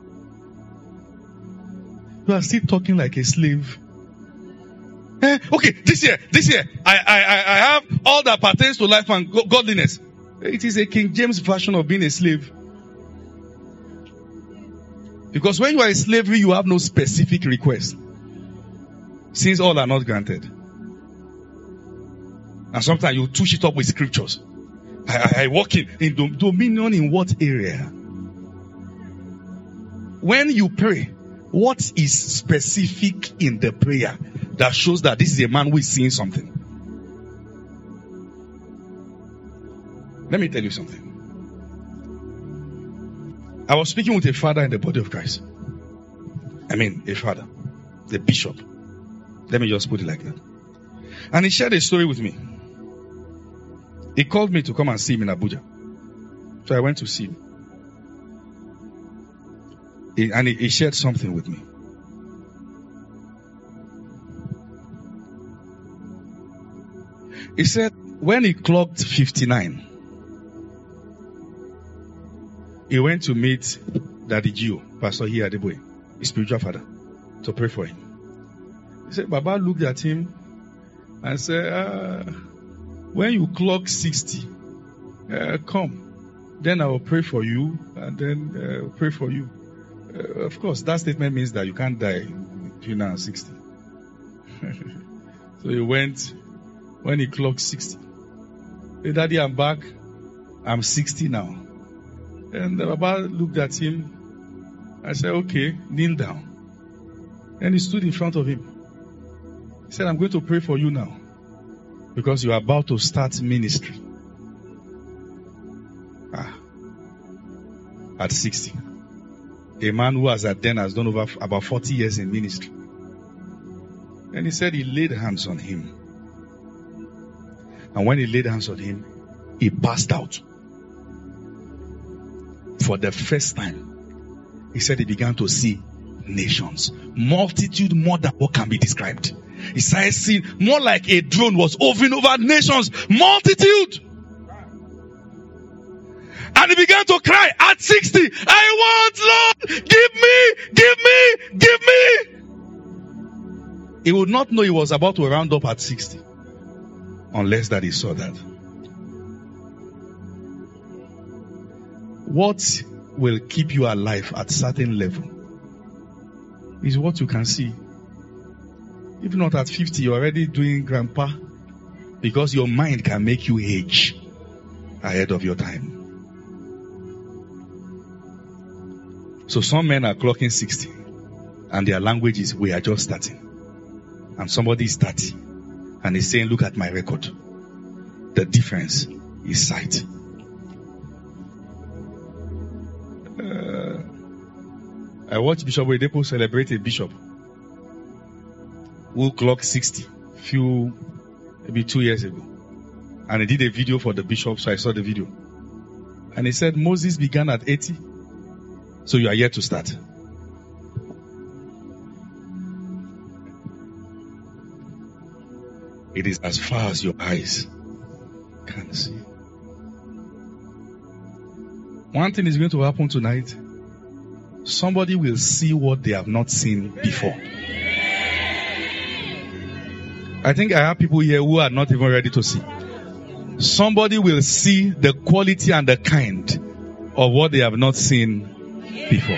You are still talking like a slave. Okay, this year, I have all that pertains to life and godliness. It is a King James version of being a slave. Because when you are a slavery, you have no specific request. Since all are not granted. And sometimes you touch it up with scriptures. I walk in dominion in what area? When you pray, what is specific in the prayer that shows that this is a man who is seeing something? Let me tell you something. I was speaking with a father in the body of Christ. A father, the bishop. Let me just put it like that. And he shared a story with me. He called me to come and see him in Abuja. So I went to see him. He shared something with me. He said when he clocked 59, he went to meet Daddy Gio, Pastor Adeboye, his spiritual father, to pray for him. He said, Baba looked at him and said, when you clock 60, come. Then I will pray for you and then pray for you. Of course, that statement means that you can't die between now and 60. So he went when he clocked 60. Hey, Daddy, I'm back. I'm 60 now. And the Baba looked at him. I said, okay, kneel down. And he stood in front of him. He said, I'm going to pray for you now. Because you are about to start ministry. At 60. A man who has done over about 40 years in ministry. And he said he laid hands on him. And when he laid hands on him, he passed out. For the first time, he said he began to see nations. Multitude more than what can be described. He started seeing more like a drone was hovering over nations. Multitude. And he began to cry at 60. I want, Lord, give me. He would not know he was about to round up at 60. Unless that he saw that. What will keep you alive at certain level is what you can see. If not at 50, you're already doing grandpa. Because your mind can make you age ahead of your time. So some men are clocking 60 and their language is, we are just starting. And somebody is 30 and is saying, look at my record. The difference is sight. I watched Bishop Oyedepo celebrate a bishop who clocked 60 maybe 2 years ago. And he did a video for the bishop, so I saw the video. And he said, Moses began at 80, so you are yet to start. It is as far as your eyes can see. One thing is going to happen tonight. Somebody will see what they have not seen before. I think I have people here who are not even ready to see. Somebody will see the quality and the kind of what they have not seen before.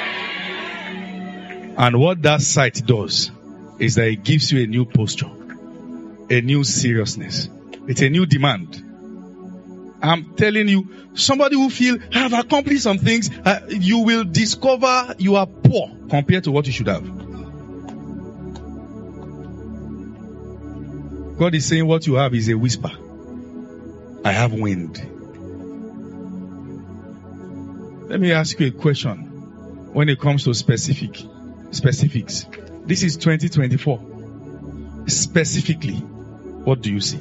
And what that sight does is that it gives you a new posture, a new seriousness. It's a new demand. I'm telling you, somebody who feel, have accomplished some things, you will discover you are poor compared to what you should have. God is saying what you have is a whisper. I have wind. Let me ask you a question when it comes to specifics. This is 2024. Specifically, what do you see?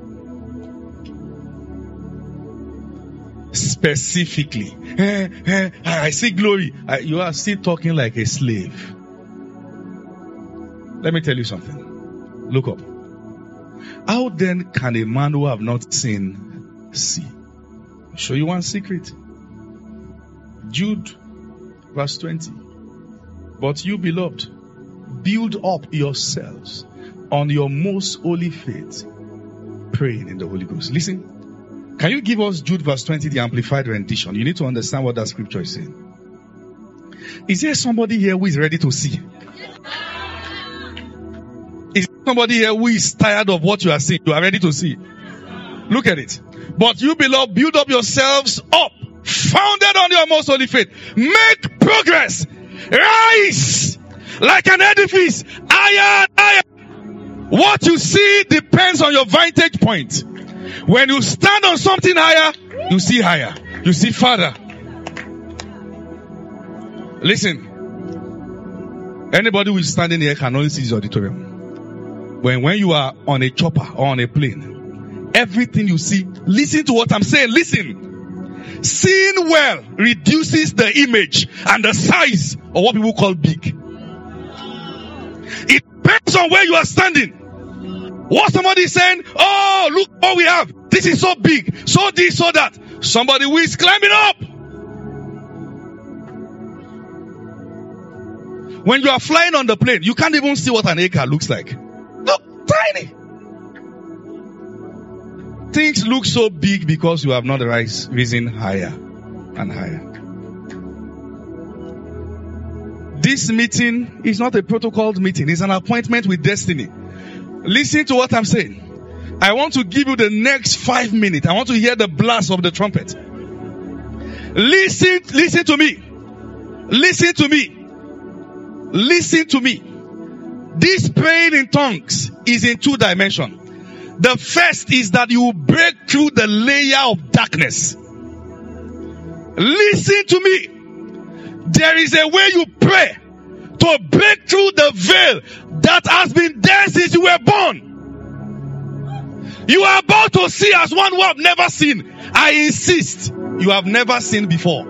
Specifically, I see glory. You are still talking like a slave. Let me tell you something. Look up. How then can a man who have not seen see? I'll show you one secret. Jude, verse 20. But you, beloved, build up yourselves on your most holy faith, praying in the Holy Ghost. Listen. Can you give us Jude verse 20, the amplified rendition? You need to understand what that scripture is saying. Is there somebody here who is ready to see? Is there somebody here who is tired of what you are seeing? You are ready to see. Look at it. But you, beloved, build up yourselves up, founded on your most holy faith. Make progress. Rise like an edifice. Higher and higher. What you see depends on your vantage point. When you stand on something higher, you see higher. You see farther. Listen. Anybody who is standing here can only see this auditorium. When you are on a chopper or on a plane, everything you see, listen to what I'm saying. Listen. Seeing well reduces the image and the size of what people call big. It depends on where you are standing. What somebody is saying, oh, look what we have. This is so big, so this, so that. Somebody who is climbing up. When you are flying on the plane, you can't even see what an acre looks like. Look, tiny. Things look so big because you have not risen higher and higher. This meeting is not a protocolled meeting. It's an appointment with destiny. Listen to what I'm saying. I want to give you the next 5 minutes. I want to hear the blast of the trumpet. Listen to me. Listen to me. Listen to me. This praying in tongues is in 2 dimensions. The first is that you will break through the layer of darkness. Listen to me. There is a way you pray to break through the veil that has been there since you were born. You are about to see as one who have never seen. I insist, you have never seen before.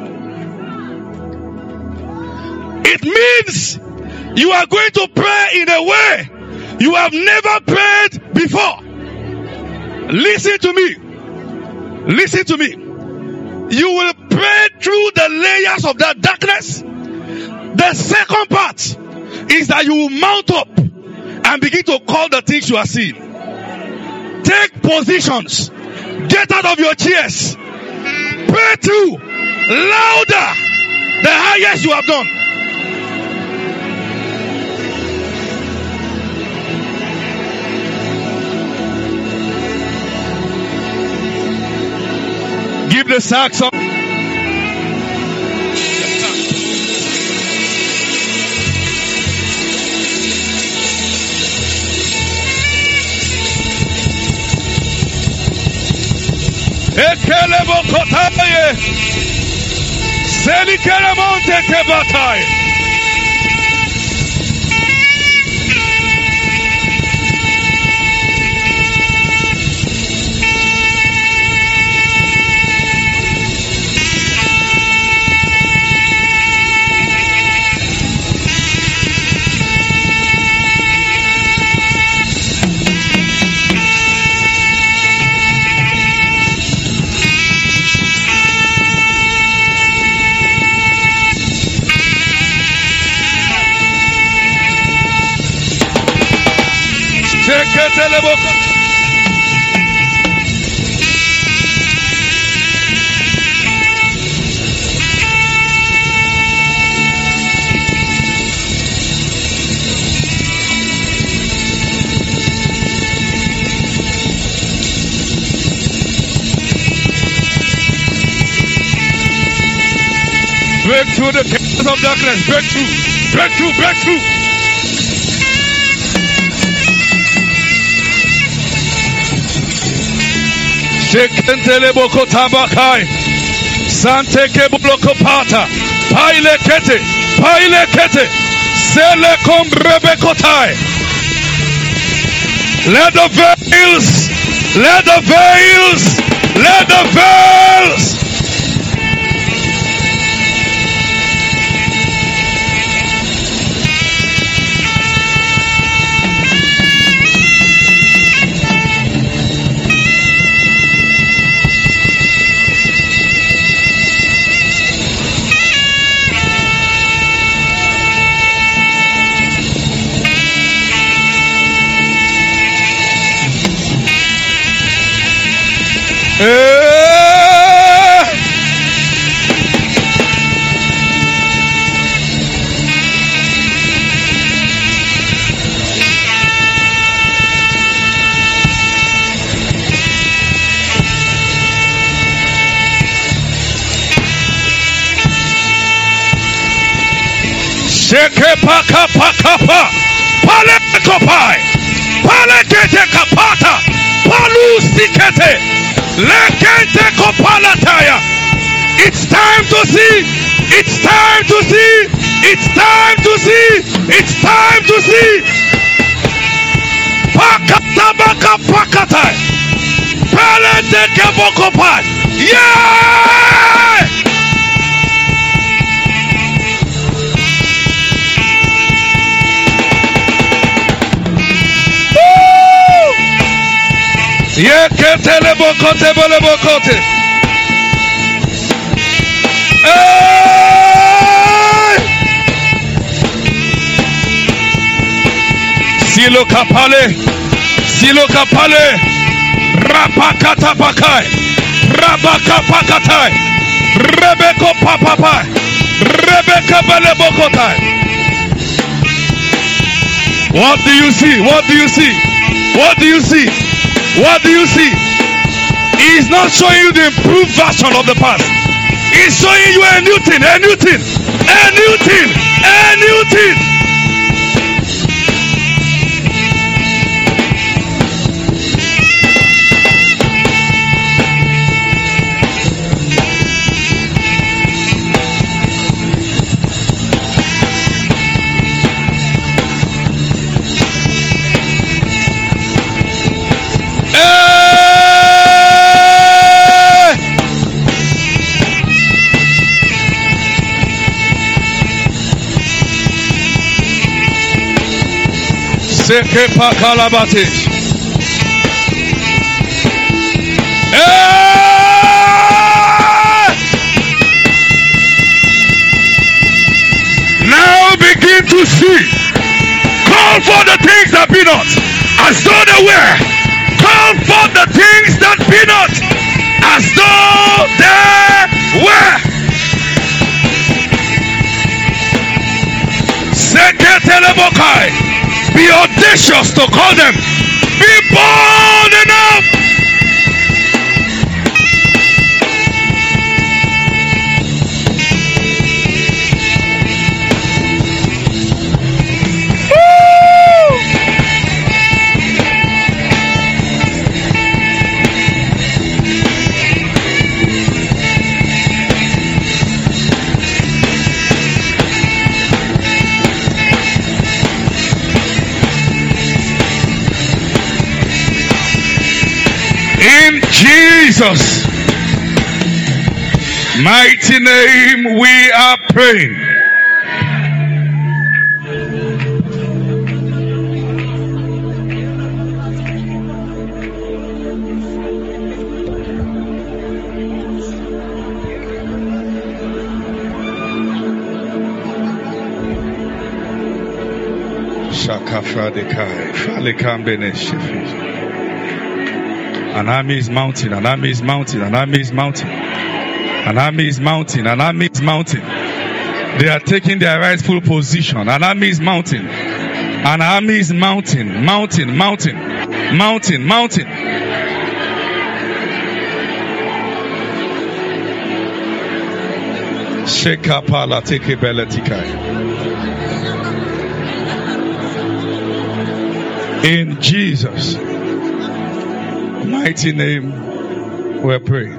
It means you are going to pray in a way you have never prayed before. Listen to me. Listen to me. You will pray through the layers of that darkness. The second part is that you will mount up and begin to call the things you are seeing. Take positions. Get out of your chairs. Pray through. Louder. The highest you have done. Give the sax up. Ekelebo kotaye. Selikele monte kebatay. Break through the chaos of darkness. Break through. Break through. Break through. Shekenteleboko tabakai. Santeke blokopata. Paile kete. Paile kete. Sele kombrebekotai. Let the veils. Let the veils. Let the veils. Sheke paka paka pa. Pale kopai. Pale kete kapata. Palu stikete. Lekente kopalataya. It's time to see. It's time to see. It's time to see. It's time to see. Pakata baka pakata. Palente kebokopai. Yeah! Yeketele bokote bole bokote. Silo kapale. Silo kapale. Rapakata pakai. Rabaka pakatai. Rebeko papapai. Rebeka bele bokotai. What do you see? What do you see? What do you see? What do you see? He is not showing you the improved version of the past. He's showing you a new thing, a new thing, a new thing, a new thing. Seke pakalabate. Now begin to see. Call for the things that be not, as though they were. Call for the things that be not, as though they were. Seke telebokai. Be audacious to call them. Be bold enough. Jesus' mighty name we are praying. An army is mounting, an army is mounting, an army is mounting. An army is mounting, an army is mounting. They are taking their rightful position. An army is mounting. An army is mounting, mounting, mounting, mounting, mounting. Shekapala teke beletikai. In Jesus' mighty name, we're praying.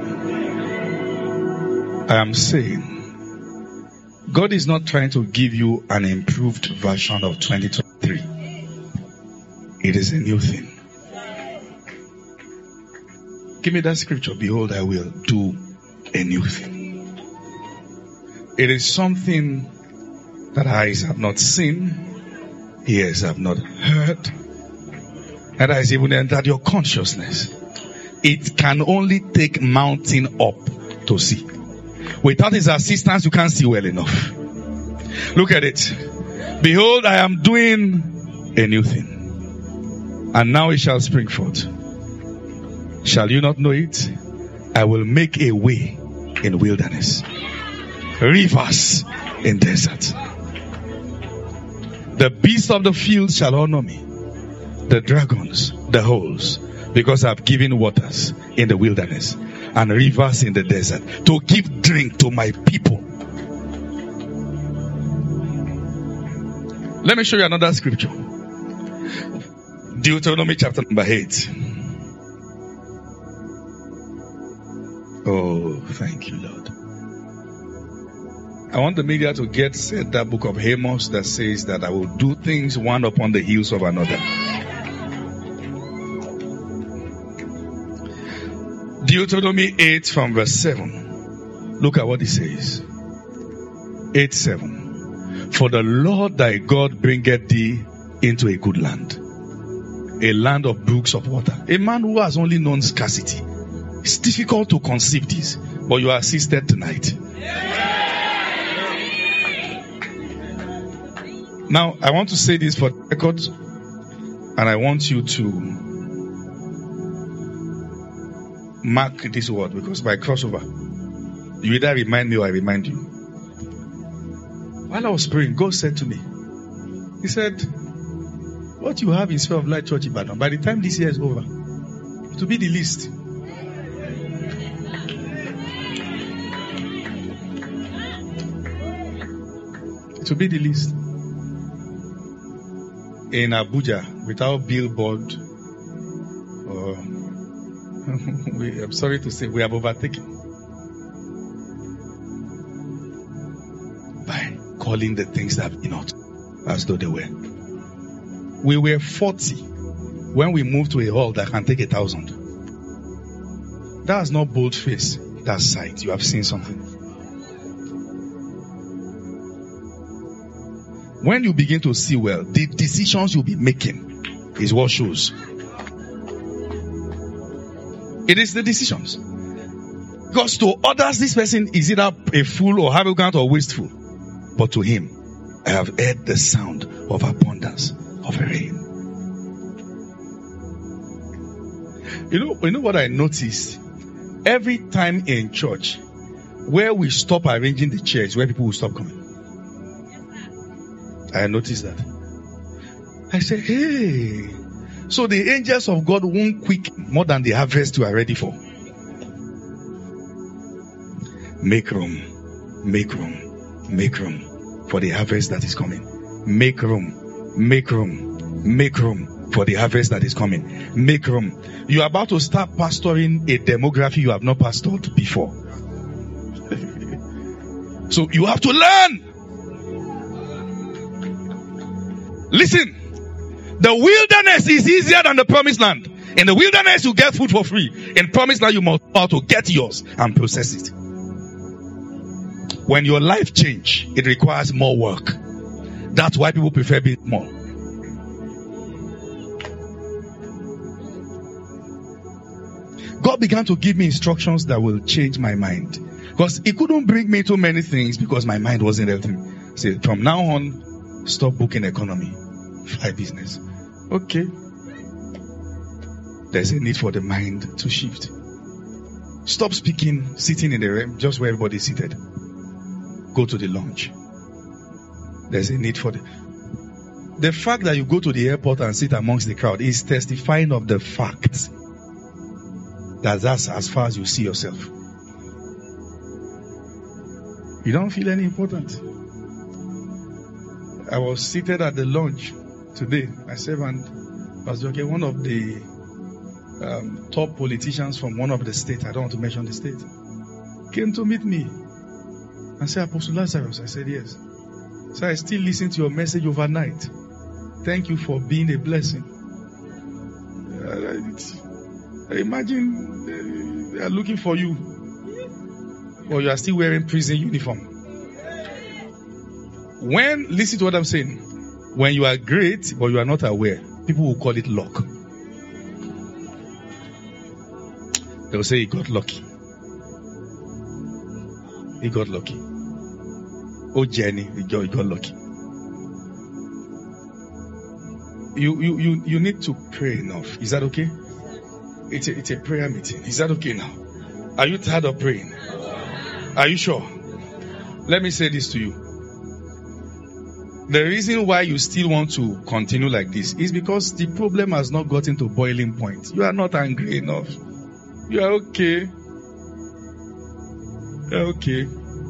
I am saying, God is not trying to give you an improved version of 2023. It is a new thing. Give me that scripture. Behold, I will do a new thing. It is something that eyes have not seen, ears have not heard, and has even entered your consciousness. It can only take mounting up to see. Without his assistance, you can't see well enough. Look at it. Behold, I am doing a new thing, and now it shall spring forth. Shall you not know it? I will make a way in wilderness, rivers in desert. The beasts of the field shall honor me, the dragons, the holes, because I have given waters in the wilderness and rivers in the desert to give drink to my people. Let me show you another scripture. Deuteronomy chapter number 8. Oh, thank you, Lord. I want the media to get set that book of Amos that says that I will do things one upon the heels of another. Deuteronomy 8 from verse 7. Look at what it says. 8:7. For the Lord thy God bringeth thee into a good land, a land of brooks of water. A man who has only known scarcity. It's difficult to conceive this, but you are assisted tonight. Now, I want to say this for the record, and I want you to mark this word, because by crossover, you either remind me or I remind you. While I was praying, God said to me, He said, what you have in Sphere of Light Church Ibadan, by the time this year is over, it will be the least. It will be the least. In Abuja, without billboard, I'm sorry to say, we have overtaken by calling the things that be not as though they were. We were 40 when we moved to a hall that can take 1,000. That's not bold face, that's sight. You have seen something. When you begin to see well, the decisions you'll be making is what shows. It is the decisions. Because to others, this person is either a fool or arrogant or wasteful. But to him, I have heard the sound of abundance of rain. You know what I noticed? Every time in church, where we stop arranging the chairs, where people will stop coming. I noticed that. I said, hey, so the angels of God won't quick more than the harvest you are ready for. Make room, make room, make room for the harvest that is coming. Make room, make room, make room for the harvest that is coming. Make room. You are about to start pastoring a demography you have not pastored before. So you have to learn. Listen, the wilderness is easier than the promised land. In the wilderness, you get food for free. In promise, now you must know how to get yours and process it. When your life change, it requires more work. That's why people prefer being small. God began to give me instructions that will change my mind. Because He couldn't bring me to many things because my mind wasn't helping. Say, from now on, stop booking economy, fly business. Okay. There's a need for the mind to shift. Stop speaking, sitting in the room, just where everybody is seated. Go to the lounge. There's a need for the fact that you go to the airport and sit amongst the crowd is testifying of the fact that that's as far as you see yourself. You don't feel any important. I was seated at the lounge today, myself and Pastor Joke, one of the top politicians from one of the states, I don't want to mention the state, came to meet me and said, Apostle Lazarus. I said, yes. So I still listen to your message overnight. Thank you for being a blessing. Imagine they are looking for you, or you are still wearing prison uniform. Listen to what I'm saying. When you are great, but you are not aware, people will call it luck. They will say he got lucky. He got lucky. Oh, Jenny, he got lucky. You need to pray enough. Is that okay? It's a prayer meeting. Is that okay now? Are you tired of praying? Are you sure? Let me say this to you. The reason why you still want to continue like this is because the problem has not gotten to boiling point. You are not angry enough. You are okay. You are okay.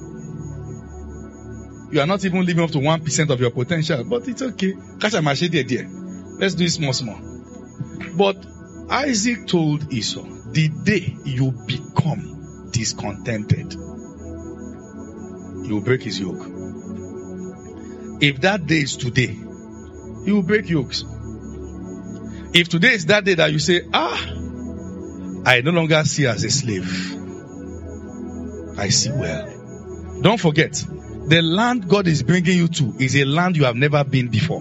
You are not even living up to 1% of your potential, but it's okay. Let's do it small. But Isaac told Esau, the day you become discontented, you will break his yoke. If that day is today, you will break yokes. If today is that day that you say, I no longer see as a slave, I see well. Don't forget, the land God is bringing you to is a land you have never been before.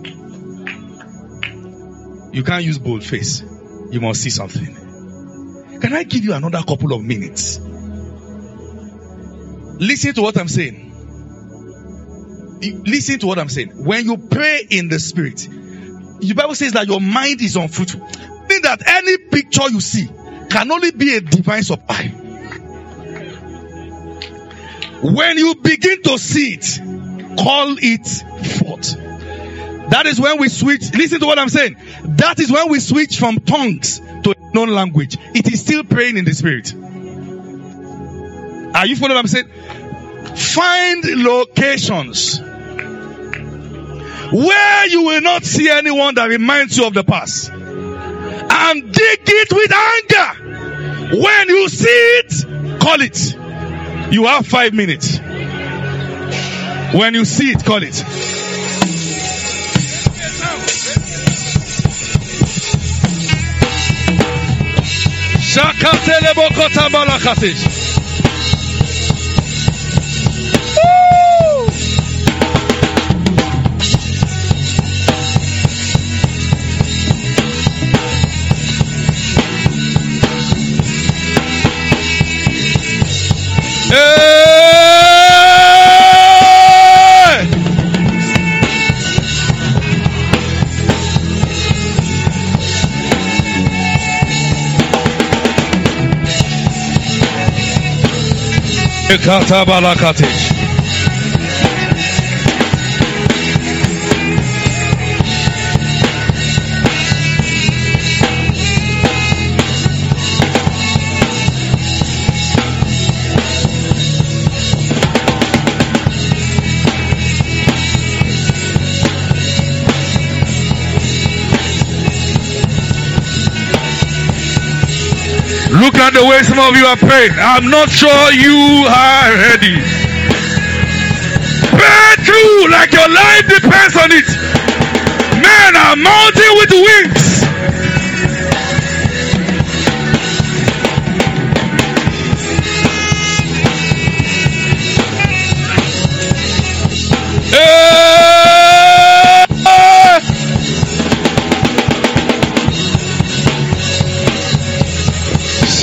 You can't use bold face. You must see something. Can I give you another couple of minutes? Listen to what I'm saying. Listen to what I'm saying. When you pray in the spirit, the Bible says that your mind is unfruitful. Meaning that any picture you see can only be a divine supply. When you begin to see it, call it forth. That is when we switch. Listen to what I'm saying. That is when we switch from tongues to a known language. It is still praying in the spirit. Are you following what I'm saying? Find locations where you will not see anyone that reminds you of the past, and dig it with anger. When you see it, call it. You have 5 minutes. When you see it, call it. Look at the way some of you are praying. I'm not sure you are ready. Pray through like your life depends on it. Men are mounting with wings.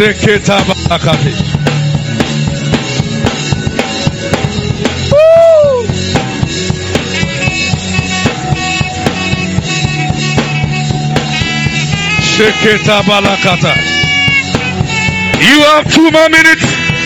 Seketa balakati. Seketa balakata. You have 2 more minutes.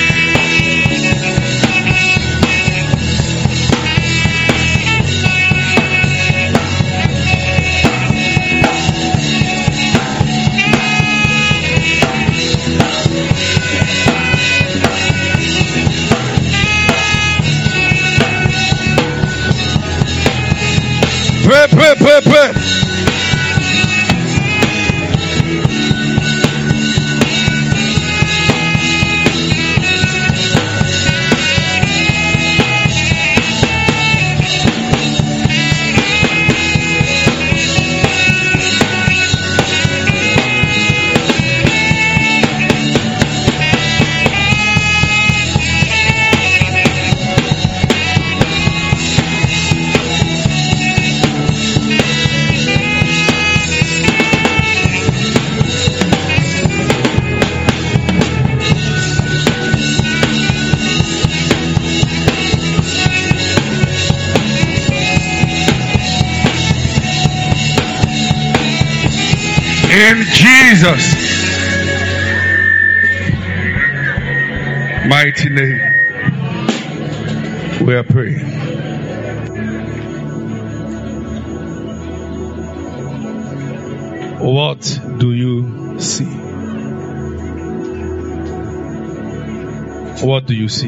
Pray. In Jesus' mighty name, we are praying. What do you see? What do you see?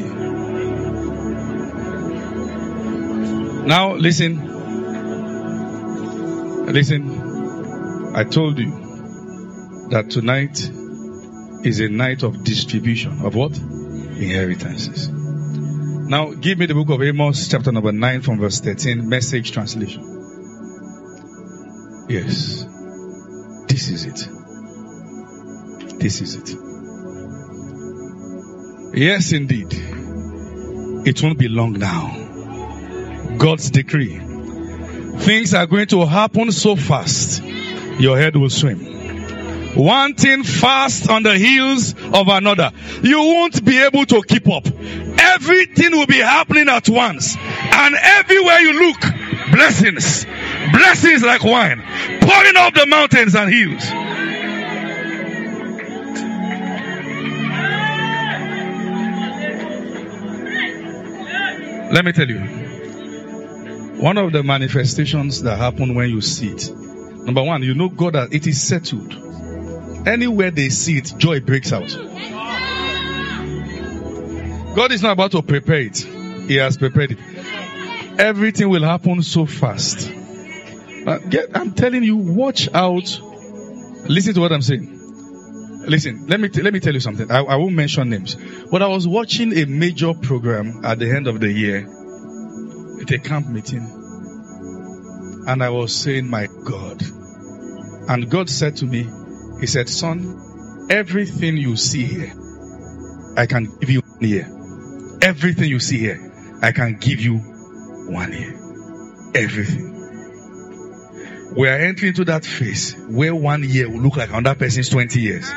Now listen. I told you that tonight is a night of distribution of what? Inheritances. Now give me the book of Amos chapter number 9 from verse 13, Message translation. Yes. This is it. Yes, indeed. It won't be long now. God's decree. Things are going to happen so fast, your head will swim. One thing fast on the heels of another. You won't be able to keep up. Everything will be happening at once. And everywhere you look, blessings. Blessings like wine. Pouring off the mountains and hills. Let me tell you. One of the manifestations that happen when you see it. Number one, you know God that it is settled. Anywhere they see it, joy breaks out. God is not about to prepare it. He has prepared it. Everything will happen so fast. I'm telling you, watch out. Listen to what I'm saying. Listen, let me tell you something. I won't mention names. But I was watching a major program at the end of the year. At a camp meeting. And I was saying, my God. And God said to me, He said, son, everything you see here, I can give you 1 year. Everything you see here, I can give you 1 year. Everything. We are entering into that phase where 1 year will look like another person's 20 years.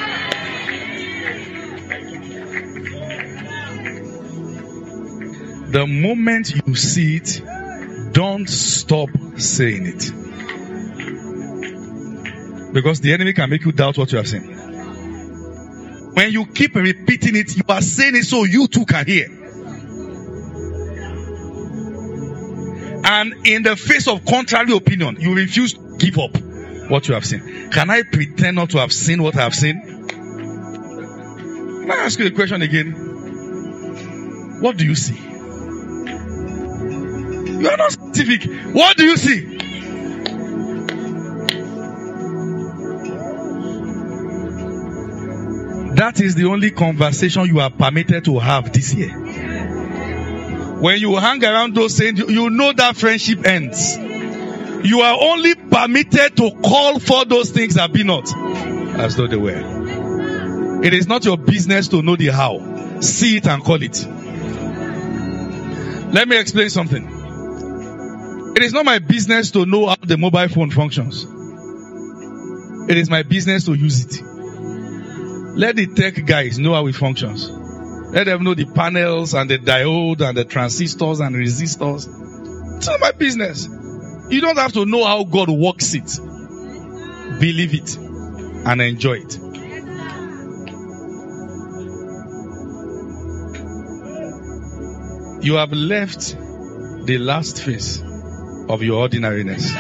The moment you see it, don't stop saying it. Because the enemy can make you doubt what you have seen. When you keep repeating it, you are saying it so you too can hear. And in the face of contrary opinion, you refuse to give up what you have seen. Can I pretend not to have seen what I have seen? Can I ask you a question again? What do you see? You are not specific. What do you see? That is the only conversation you are permitted to have this year. When you hang around those things, you know that friendship ends. You are only permitted to call for those things that be not as though they were. It is not your business to know the how. See it and call it. Let me explain something. It is not my business to know how the mobile phone functions. It is my business to use it. Let the tech guys know how it functions. Let them know the panels and the diode and the transistors and resistors. It's not my business. You don't have to know how God works it. Believe it and enjoy it. You have left the last phase of your ordinariness.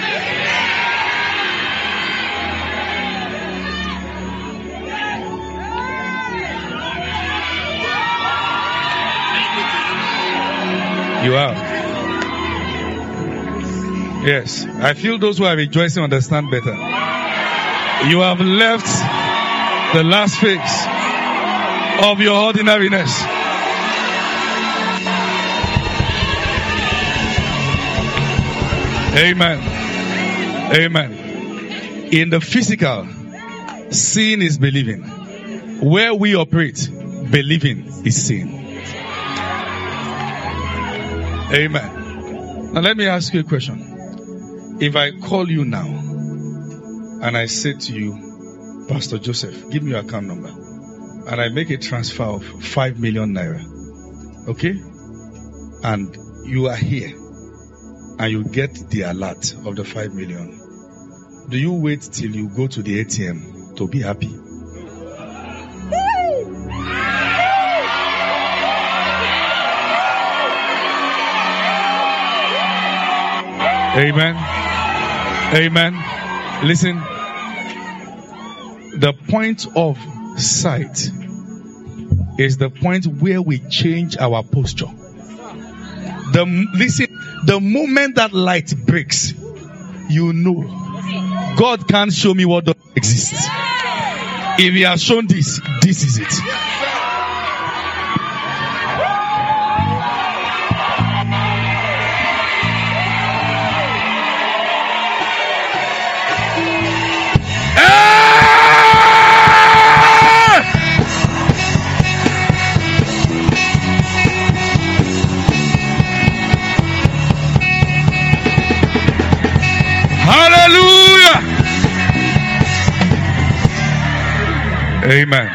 You have. Yes. I feel those who are rejoicing understand better. You have left the last phase of your ordinariness. Amen. Amen. In the physical, seeing is believing. Where we operate, believing is seeing. Amen. Now let me ask you a question. If I call you now and I say to you, Pastor Joseph, give me your account number, and I make a transfer of 5 million naira, okay? And you are here and you get the alert of the 5 million. Do you wait till you go to the ATM to be happy? Amen. Amen. Listen. The point of sight is the point where we change our posture. Listen, the moment that light breaks, you know God can't show me what doesn't exist. If He has shown this, this is it. Amen.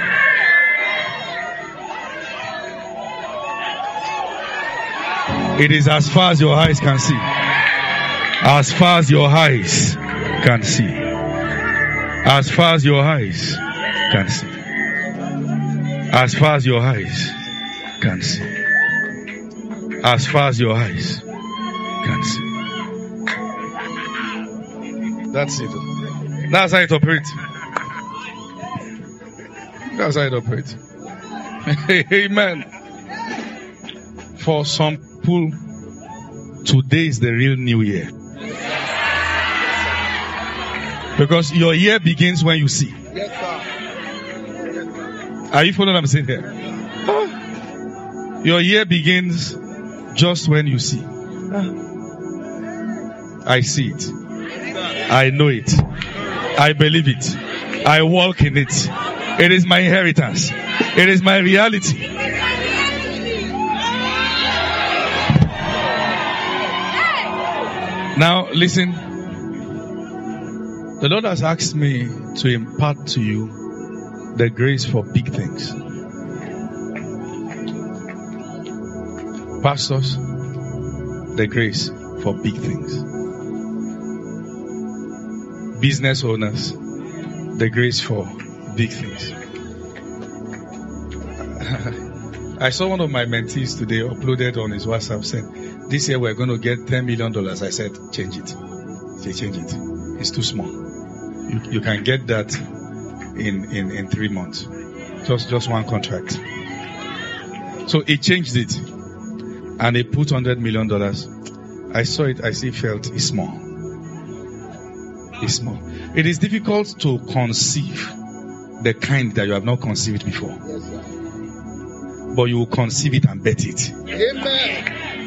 It is as far as your eyes can see. As far as your eyes can see. As far as your eyes can see. As far as your eyes can see. As far as your eyes can see. That's it. That's how it operates. That's how it operates. Amen. For some people, today is the real new year. Because your year begins when you see. Are you following what I'm saying here? Your year begins just when you see. I see it. I know it. I believe it. I walk in it. It is my inheritance. It is my reality. Now, listen. The Lord has asked me to impart to you the grace for big things. Pastors, the grace for big things. Business owners, the grace for big things. I saw one of my mentees today uploaded on his WhatsApp said, this year we're going to get $10 million. I said, change it. Say, change it. It's too small. You can get that in 3 months. Just one contract. So he changed it. And he put $100 million. I saw it, I felt it's small. It's small. It is difficult to conceive the kind that you have not conceived before. Yes, sir. But you will conceive it and bet it. Amen.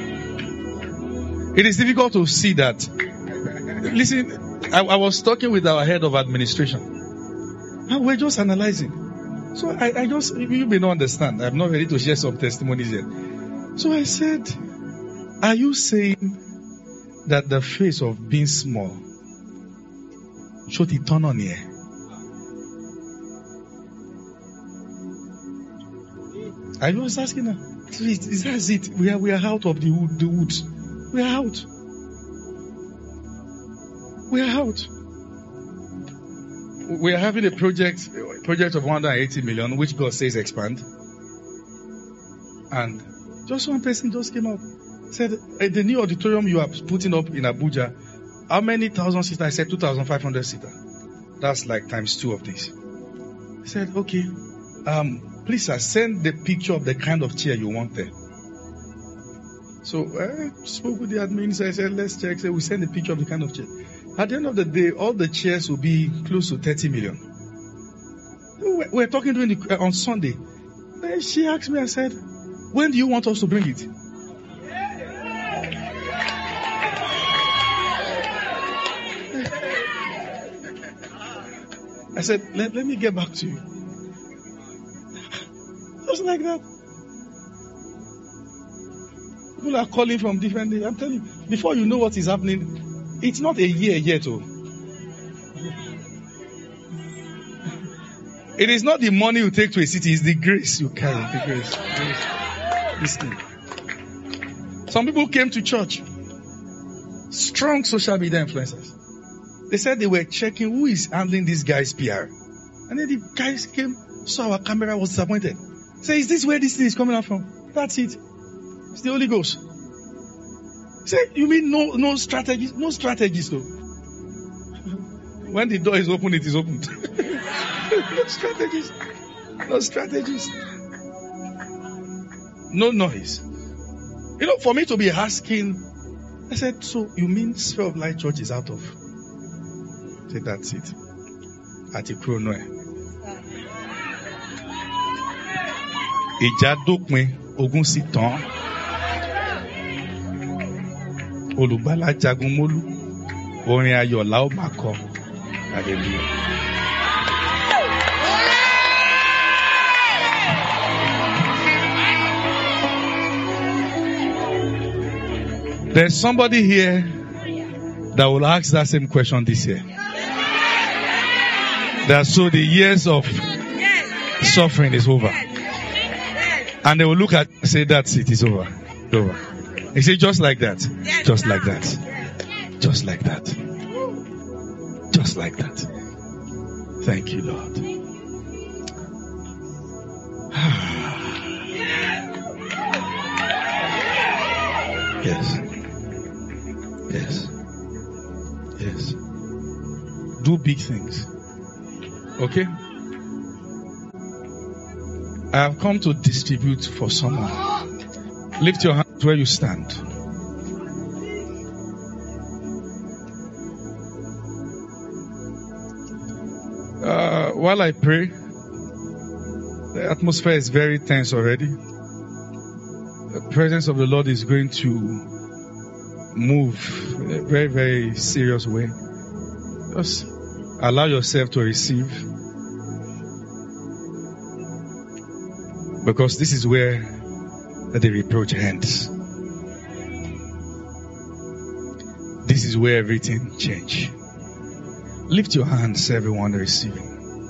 It is difficult to see that. Listen, I was talking with our head of administration. And we're just analyzing. So I just, you may not understand. I'm not ready to share some testimonies yet. So I said, are you saying that the face of being small should it turn on here? I was asking her, that's it. We are out of the woods. We are out. We are out. We are having a project of 180 million, which God says expand. And just one person just came up, said, the new auditorium you are putting up in Abuja, how many thousand seater? I said 2,500 seater. That's like times 2 of this. He said, okay, please sir, send the picture of the kind of chair you want there. So I spoke with the admin. So I said, let's check. So we send the picture of the kind of chair. At the end of the day, all the chairs will be close to 30 million. We're talking on Sunday. Then she asked me, I said, when do you want us to bring it? I said, let me get back to you. Just like that. People are calling from different days. I'm telling you, before you know what is happening, it's not a year yet. Oh. It is not the money you take to a city, it's the grace you carry. The grace. This thing. Some people came to church. Strong social media influencers. They said they were checking who is handling this guy's PR. And then the guys came, saw our camera, was disappointed. Say, is this where this thing is coming out from? That's it. It's the Holy Ghost. Say, you mean no strategies? No strategies though. When the door is open, it is opened. No strategies. No strategies. No noise. You know, for me to be asking, I said, so you mean Sphere of Light Church is out of? I said, that's it. At a chrono. Ìjà dópin, ogun sì tán. Olùgbàlà jagun mólú, orin ayọ̀ la ó máa kọ. Hallelujah. There's somebody here that will ask that same question this year. That so the years of suffering is over. And they will look at say that's it is over. Over. He said just like that. Just like that. Just like that. Just like that. Thank you, Lord. Yes. Yes. Yes. Do big things. Okay? I have come to distribute for someone. Lift your hands where you stand. While I pray, the atmosphere is very tense already. The presence of the Lord is going to move in a very, very serious way. Just allow yourself to receive. Because this is where the reproach ends. This is where everything changes. Lift your hands, everyone receiving.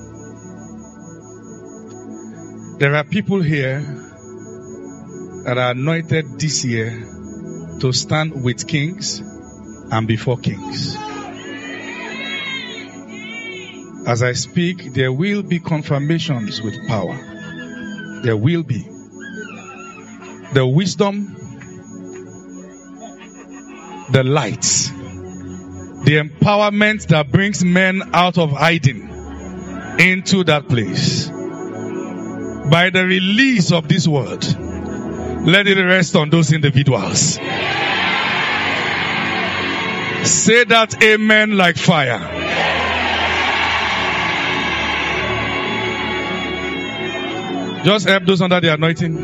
There are people here that are anointed this year to stand with kings and before kings. As I speak, there will be confirmations with power. There will be. The wisdom, the light, the empowerment that brings men out of hiding into that place. By the release of this word, let it rest on those individuals. Say that amen like fire. Just help those under the anointing.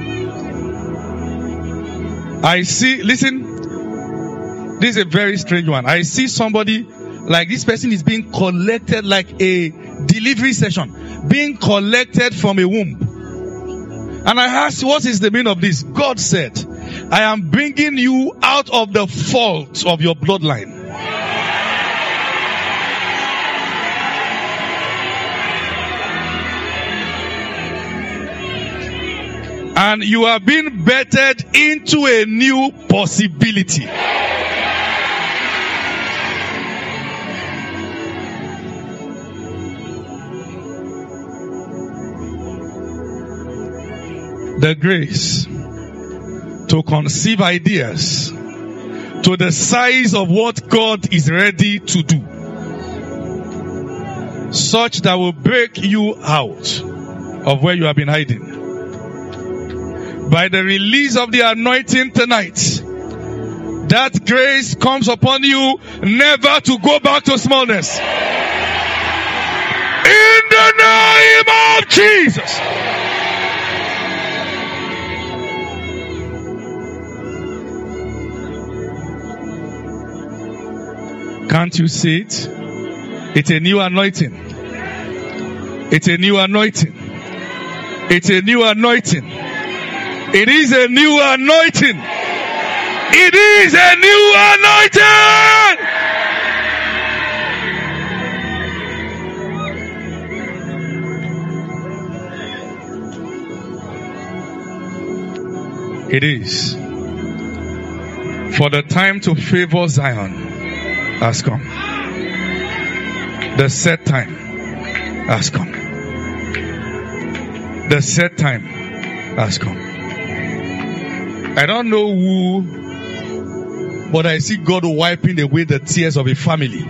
I see, listen, this is a very strange one. I see somebody like this person is being collected like a delivery session, being collected from a womb. And I asked, what is the meaning of this? God said, I am bringing you out of the fault of your bloodline. And you are being bettered into a new possibility. The grace to conceive ideas to the size of what God is ready to do, such that will break you out of where you have been hiding. By the release of the anointing tonight, that grace comes upon you never to go back to smallness. In the name of Jesus. Can't you see it? It's a new anointing. It's a new anointing. It's a new anointing. It is a new anointing. It is a new anointing. It is. For the time to favor Zion has come. The set time has come. The set time has come. I don't know who, but I see God wiping away the tears of a family.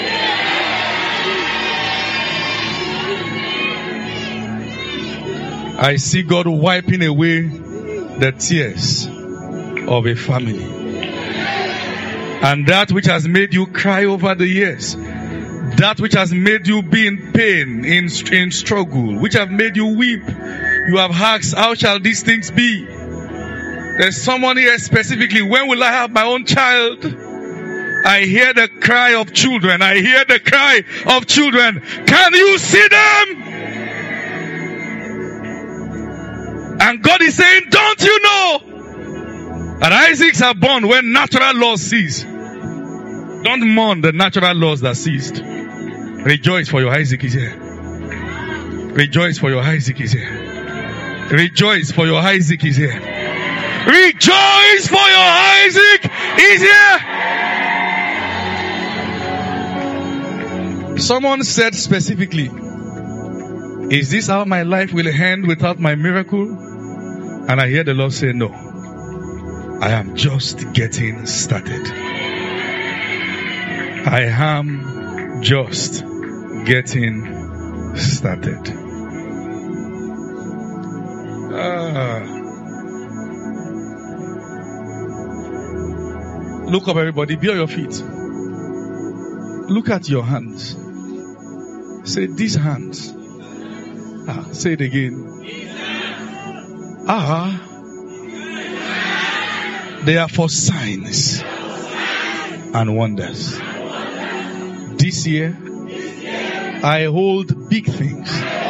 I see God wiping away the tears of a family. And that which has made you cry over the years, that which has made you be in pain, in struggle, which have made you weep, you have asked, how shall these things be? There's someone here specifically, when will I have my own child? I hear the cry of children. I hear the cry of children. Can you see them? And God is saying, don't you know that Isaacs are born when natural laws cease? Don't mourn the natural laws that ceased. Rejoice, for your Isaac is here. Rejoice, for your Isaac is here. Rejoice, for your Isaac is here. Rejoice, for your Isaac is here. Someone said specifically, is this how my life will end without my miracle? And I hear the Lord say, no. I am just getting started. I am just getting started. Look up, everybody. Be on your feet. Look at your hands. Say, these hands. Say it again. They are for signs and wonders. This year, I hold big things.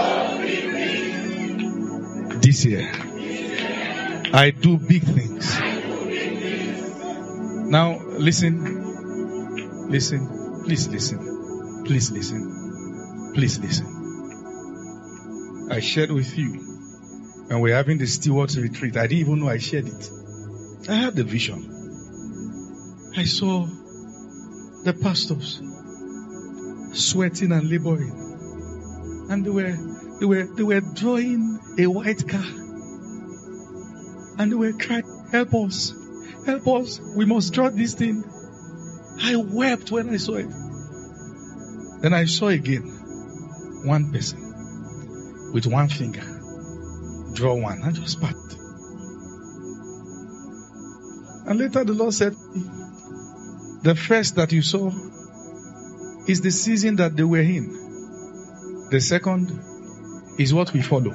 This year, I do big things. Now, listen. Listen. Please listen. Please listen. Please listen. I shared with you, and we're having the stewards retreat. I didn't even know I shared it. I had the vision. I saw the pastors sweating and laboring, and they were drawing a white car, and they were crying, help us, we must draw this thing. I wept when I saw it. Then I saw again one person with one finger draw one and just pat. And later the Lord said, the first that you saw is the season that they were in. The second is what we follow.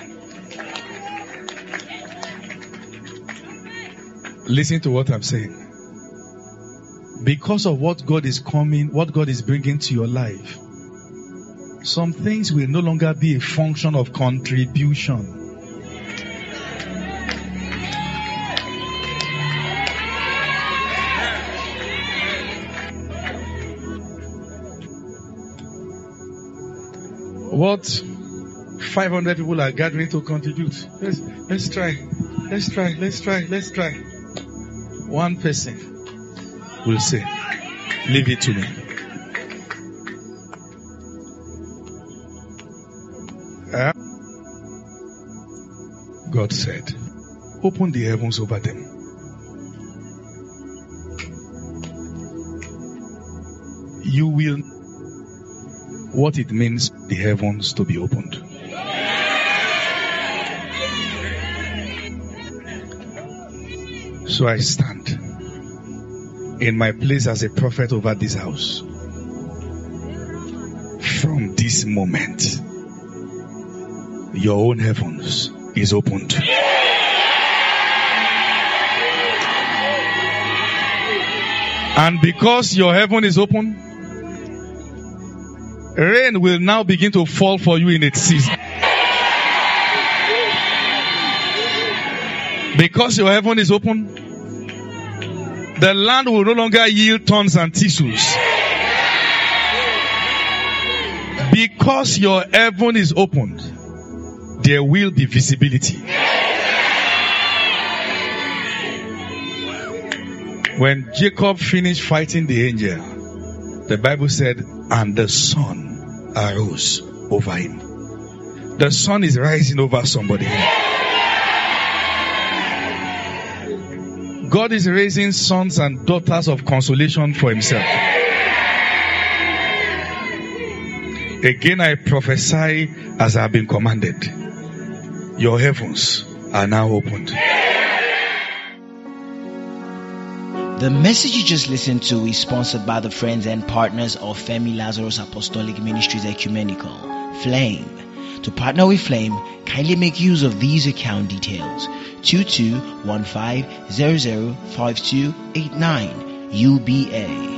Listen to what I'm saying. Because of what God is bringing to your life, some things will no longer be a function of contribution. What 500 people are gathering to contribute? Let's try. Let's try. One person will say, leave it to me. God said, open the heavens over them. You will what it means the heavens to be opened. So I stand in my place as a prophet over this house. From this moment, your own heavens is opened. And because your heaven is open, rain will now begin to fall for you in its season. Because your heaven is open, the land will no longer yield thorns and thistles. Because your heaven is opened, there will be visibility. When Jacob finished fighting the angel, the Bible said, and the sun arose over him. The sun is rising over somebody. God is raising sons and daughters of consolation for himself. Again, I prophesy as I have been commanded. Your heavens are now opened. The message you just listened to is sponsored by the friends and partners of Femi Lazarus Apostolic Ministries Ecumenical, Flame. To partner with Flame, kindly make use of these account details: 2215005289 UBA.